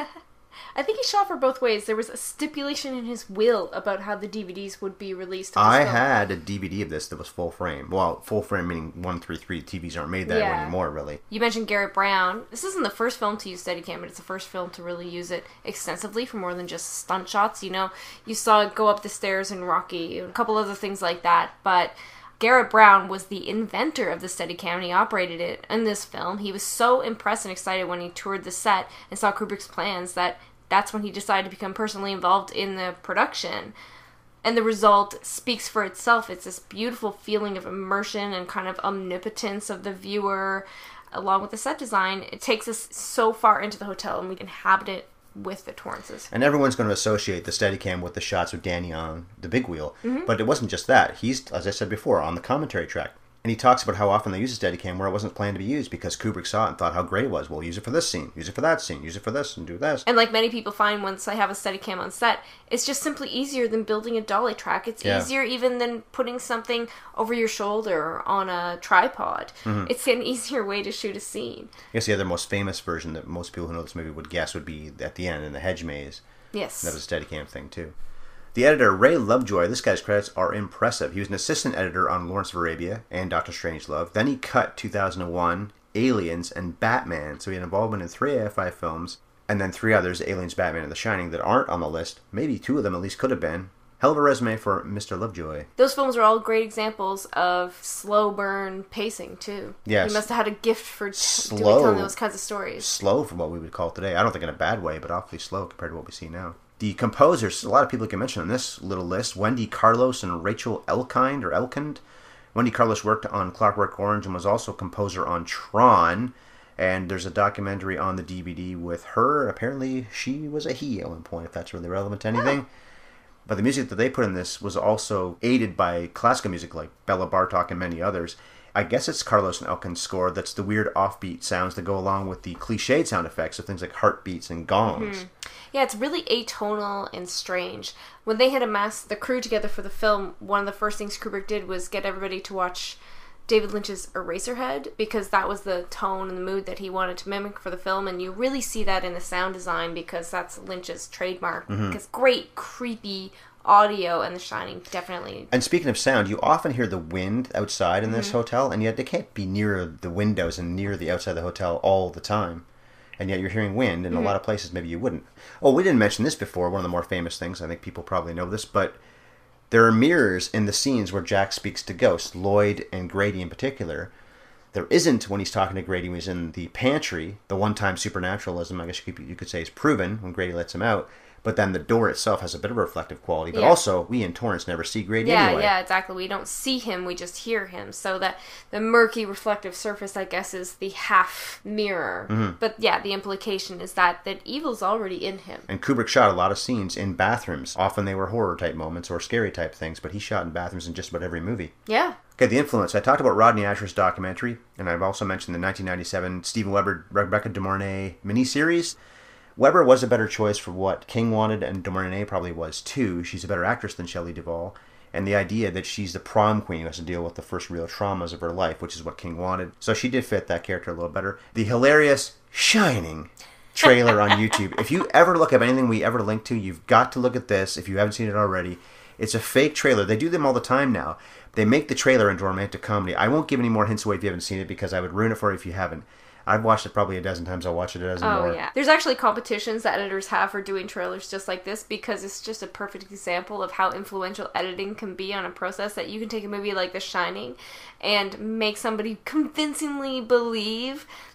I think he shot for both ways. There was a stipulation in his will about how the D V Ds would be released. I film. had a D V D of this that was full frame. Well, full frame meaning one three three. T Vs aren't made that yeah. way anymore, really. You mentioned Garrett Brown. This isn't the first film to use Steadicam, but it's the first film to really use it extensively for more than just stunt shots. You know, you saw it go up the stairs in Rocky, and a couple other things like that, but Garrett Brown was the inventor of the Steadicam, and he operated it in this film. He was so impressed and excited when he toured the set and saw Kubrick's plans that that's when he decided to become personally involved in the production. And the result speaks for itself. It's this beautiful feeling of immersion and kind of omnipotence of the viewer, along with the set design. It takes us so far into the hotel, and we inhabit it with the Torrances. And everyone's going to associate the Steadicam with the shots of Danny on the big wheel. Mm-hmm. But it wasn't just that. He's, as I said before, on the commentary track. And he talks about how often they use a Steadicam where it wasn't planned to be used because Kubrick saw it and thought how great it was. Well, use it for this scene, use it for that scene, use it for this, and do this. And like many people find once I have a Steadicam on set, it's just simply easier than building a dolly track. It's yeah. easier even than putting something over your shoulder on a tripod. Mm-hmm. It's an easier way to shoot a scene. I guess the other most famous version that most people who know this movie would guess would be at the end in the hedge maze. Yes. That was a Steadicam thing, too. The editor, Ray Lovejoy, this guy's credits are impressive. He was an assistant editor on Lawrence of Arabia and Doctor Strangelove. Then he cut two thousand one, Aliens, and Batman. So he had involvement in three A F I films, and then three others, Aliens, Batman, and The Shining, that aren't on the list. Maybe two of them at least could have been. Hell of a resume for Mister Lovejoy. Those films are all great examples of slow burn pacing, too. Yes. He must have had a gift for t- slow, doing telling those kinds of stories. Slow for what we would call today. I don't think in a bad way, but awfully slow compared to what we see now. The composers, a lot of people can mention on this little list, Wendy Carlos and Rachel Elkind, or Elkind. Wendy Carlos worked on Clockwork Orange and was also composer on Tron. And there's a documentary on the D V D with her. Apparently she was a he at one point, if that's really relevant to anything. Oh. But the music that they put in this was also aided by classical music like Bela Bartok and many others. I guess it's Carlos and Elkind's score that's the weird offbeat sounds that go along with the cliched sound effects of things like heartbeats and gongs. Mm-hmm. Yeah, it's really atonal and strange. When they had amassed the crew together for the film, one of the first things Kubrick did was get everybody to watch David Lynch's Eraserhead, because that was the tone and the mood that he wanted to mimic for the film, and you really see that in the sound design because that's Lynch's trademark. Mm-hmm. Because great, creepy audio, and The Shining definitely. And speaking of sound, you often hear the wind outside in this mm-hmm. hotel, and yet they can't be near the windows and near the outside of the hotel all the time. And yet you're hearing wind in mm-hmm. a lot of places maybe you wouldn't. Oh, we didn't mention this before, one of the more famous things, I think people probably know this, but there are mirrors in the scenes where Jack speaks to ghosts, Lloyd and Grady in particular. There isn't when he's talking to Grady when he's in the pantry. The one-time supernaturalism, I guess you could, you could say, is proven when Grady lets him out. But then the door itself has a bit of a reflective quality. But yeah. also, we in Torrance never see Grady yeah, anyway. Yeah, exactly. We don't see him, we just hear him. So that the murky reflective surface, I guess, is the half mirror. Mm-hmm. But yeah, the implication is that, that evil's already in him. And Kubrick shot a lot of scenes in bathrooms. Often they were horror-type moments or scary-type things, but he shot in bathrooms in just about every movie. Yeah. Okay, the influence. I talked about Rodney Asher's documentary, and I've also mentioned the nineteen ninety-seven Steven Weber, Rebecca De Mornay miniseries. Weber was a better choice for what King wanted, and De Mornay probably was too. She's a better actress than Shelley Duvall. And the idea that she's the prom queen who has to deal with the first real traumas of her life, which is what King wanted. So she did fit that character a little better. The hilarious Shining trailer on YouTube. If you ever look up anything we ever link to, you've got to look at this if you haven't seen it already. It's a fake trailer. They do them all the time now. They make the trailer into a romantic comedy. I won't give any more hints away if you haven't seen it because I would ruin it for you if you haven't. I've watched it probably a dozen times. I'll watch it a dozen oh, more. Oh, yeah. There's actually competitions that editors have for doing trailers just like this because it's just a perfect example of how influential editing can be on a process that you can take a movie like The Shining and make somebody convincingly believe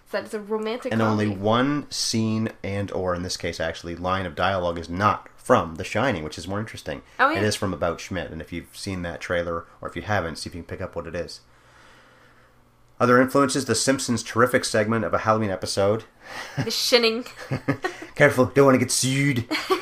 that it's a romantic and comedy. only one scene and or, in this case actually, line of dialogue is not from The Shining, which is more interesting. Oh, yeah. It is from About Schmidt, and if you've seen that trailer, or if you haven't, see if you can pick up what it is. Other influences, The Simpsons' terrific segment of a Halloween episode. The shinning. Careful, don't want to get sued.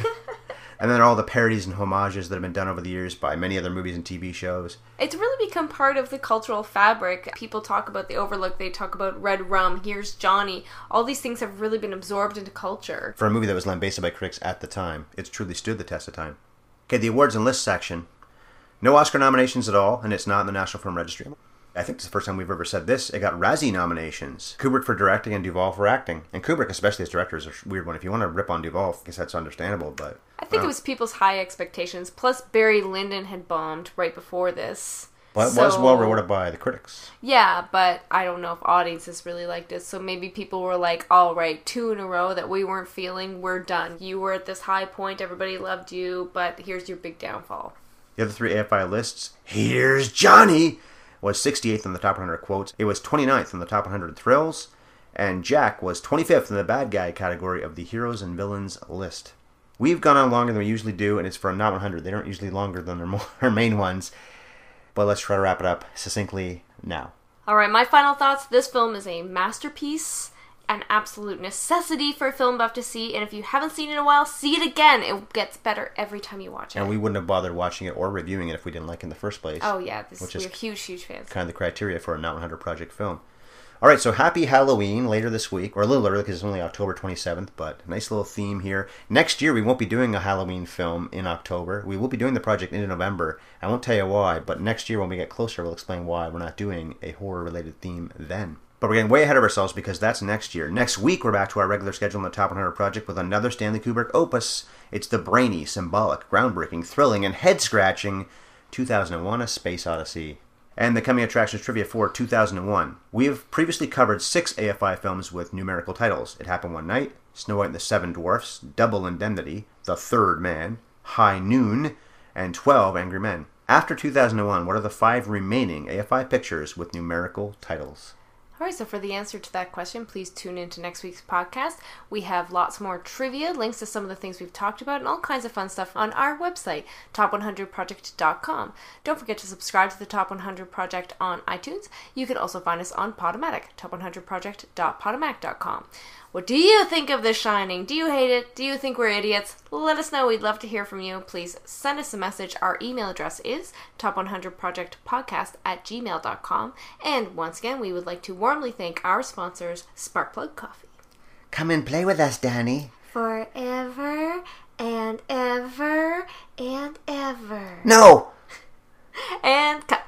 And then all the parodies and homages that have been done over the years by many other movies and T V shows. It's really become part of the cultural fabric. People talk about The Overlook, they talk about Red Rum, Here's Johnny. All these things have really been absorbed into culture. For a movie that was lambasted by critics at the time, it's truly stood the test of time. Okay, the awards and list section. No Oscar nominations at all, and it's not in the National Film Registry. I think it's the first time we've ever said this. It got Razzie nominations. Kubrick for directing and Duvall for acting. And Kubrick, especially as director, is a weird one. If you want to rip on Duvall, I guess that's understandable, but... I think well. it was people's high expectations. Plus, Barry Lyndon had bombed right before this. But it so, was well rewarded by the critics. Yeah, but I don't know if audiences really liked it. So maybe people were like, all right, two in a row that we weren't feeling, we're done. You were at this high point, everybody loved you, but here's your big downfall. The other three A F I lists, Here's Johnny, was sixty-eighth in the top one hundred quotes. It was twenty-ninth in the top one hundred thrills. And Jack was twenty-fifth in the bad guy category of the heroes and villains list. We've gone on longer than we usually do, and it's for a not one hundred. They aren't usually longer than our, more, our main ones. But let's try to wrap it up succinctly now. Alright, my final thoughts. This film is a masterpiece, an absolute necessity for a film buff to see, and if you haven't seen it in a while, see it again. It gets better every time you watch it. And we wouldn't have bothered watching it or reviewing it if we didn't like it in the first place. Oh yeah, this, which we're is huge, huge fans. Kind of the criteria for a not one hundred project film. Alright, so happy Halloween later this week, or a little early because it's only October twenty-seventh, but nice little theme here. Next year we won't be doing a Halloween film in October. We will be doing the project into November. I won't tell you why, but next year when we get closer we'll explain why we're not doing a horror-related theme then. But we're getting way ahead of ourselves because that's next year. Next week we're back to our regular schedule on the Top one hundred Project with another Stanley Kubrick opus. It's the brainy, symbolic, groundbreaking, thrilling, and head-scratching two thousand one: A Space Odyssey. And the coming attractions trivia for two thousand one. We have previously covered six A F I films with numerical titles. It Happened One Night, Snow White and the Seven Dwarfs, Double Indemnity, The Third Man, High Noon, and twelve Angry Men. After two thousand one, what are the five remaining A F I pictures with numerical titles? Alright, so for the answer to that question, please tune in to next week's podcast. We have lots more trivia, links to some of the things we've talked about, and all kinds of fun stuff on our website, top one hundred project dot com. Don't forget to subscribe to the Top one hundred Project on iTunes. You can also find us on Podomatic, top one hundred project dot podomatic dot com. What do you think of The Shining? Do you hate it? Do you think we're idiots? Let us know. We'd love to hear from you. Please send us a message. Our email address is top one hundred project podcast at gmail dot com. And once again, we would like to warmly thank our sponsors, Sparkplug Coffee. Come and play with us, Danny. Forever and ever and ever. No! And cut.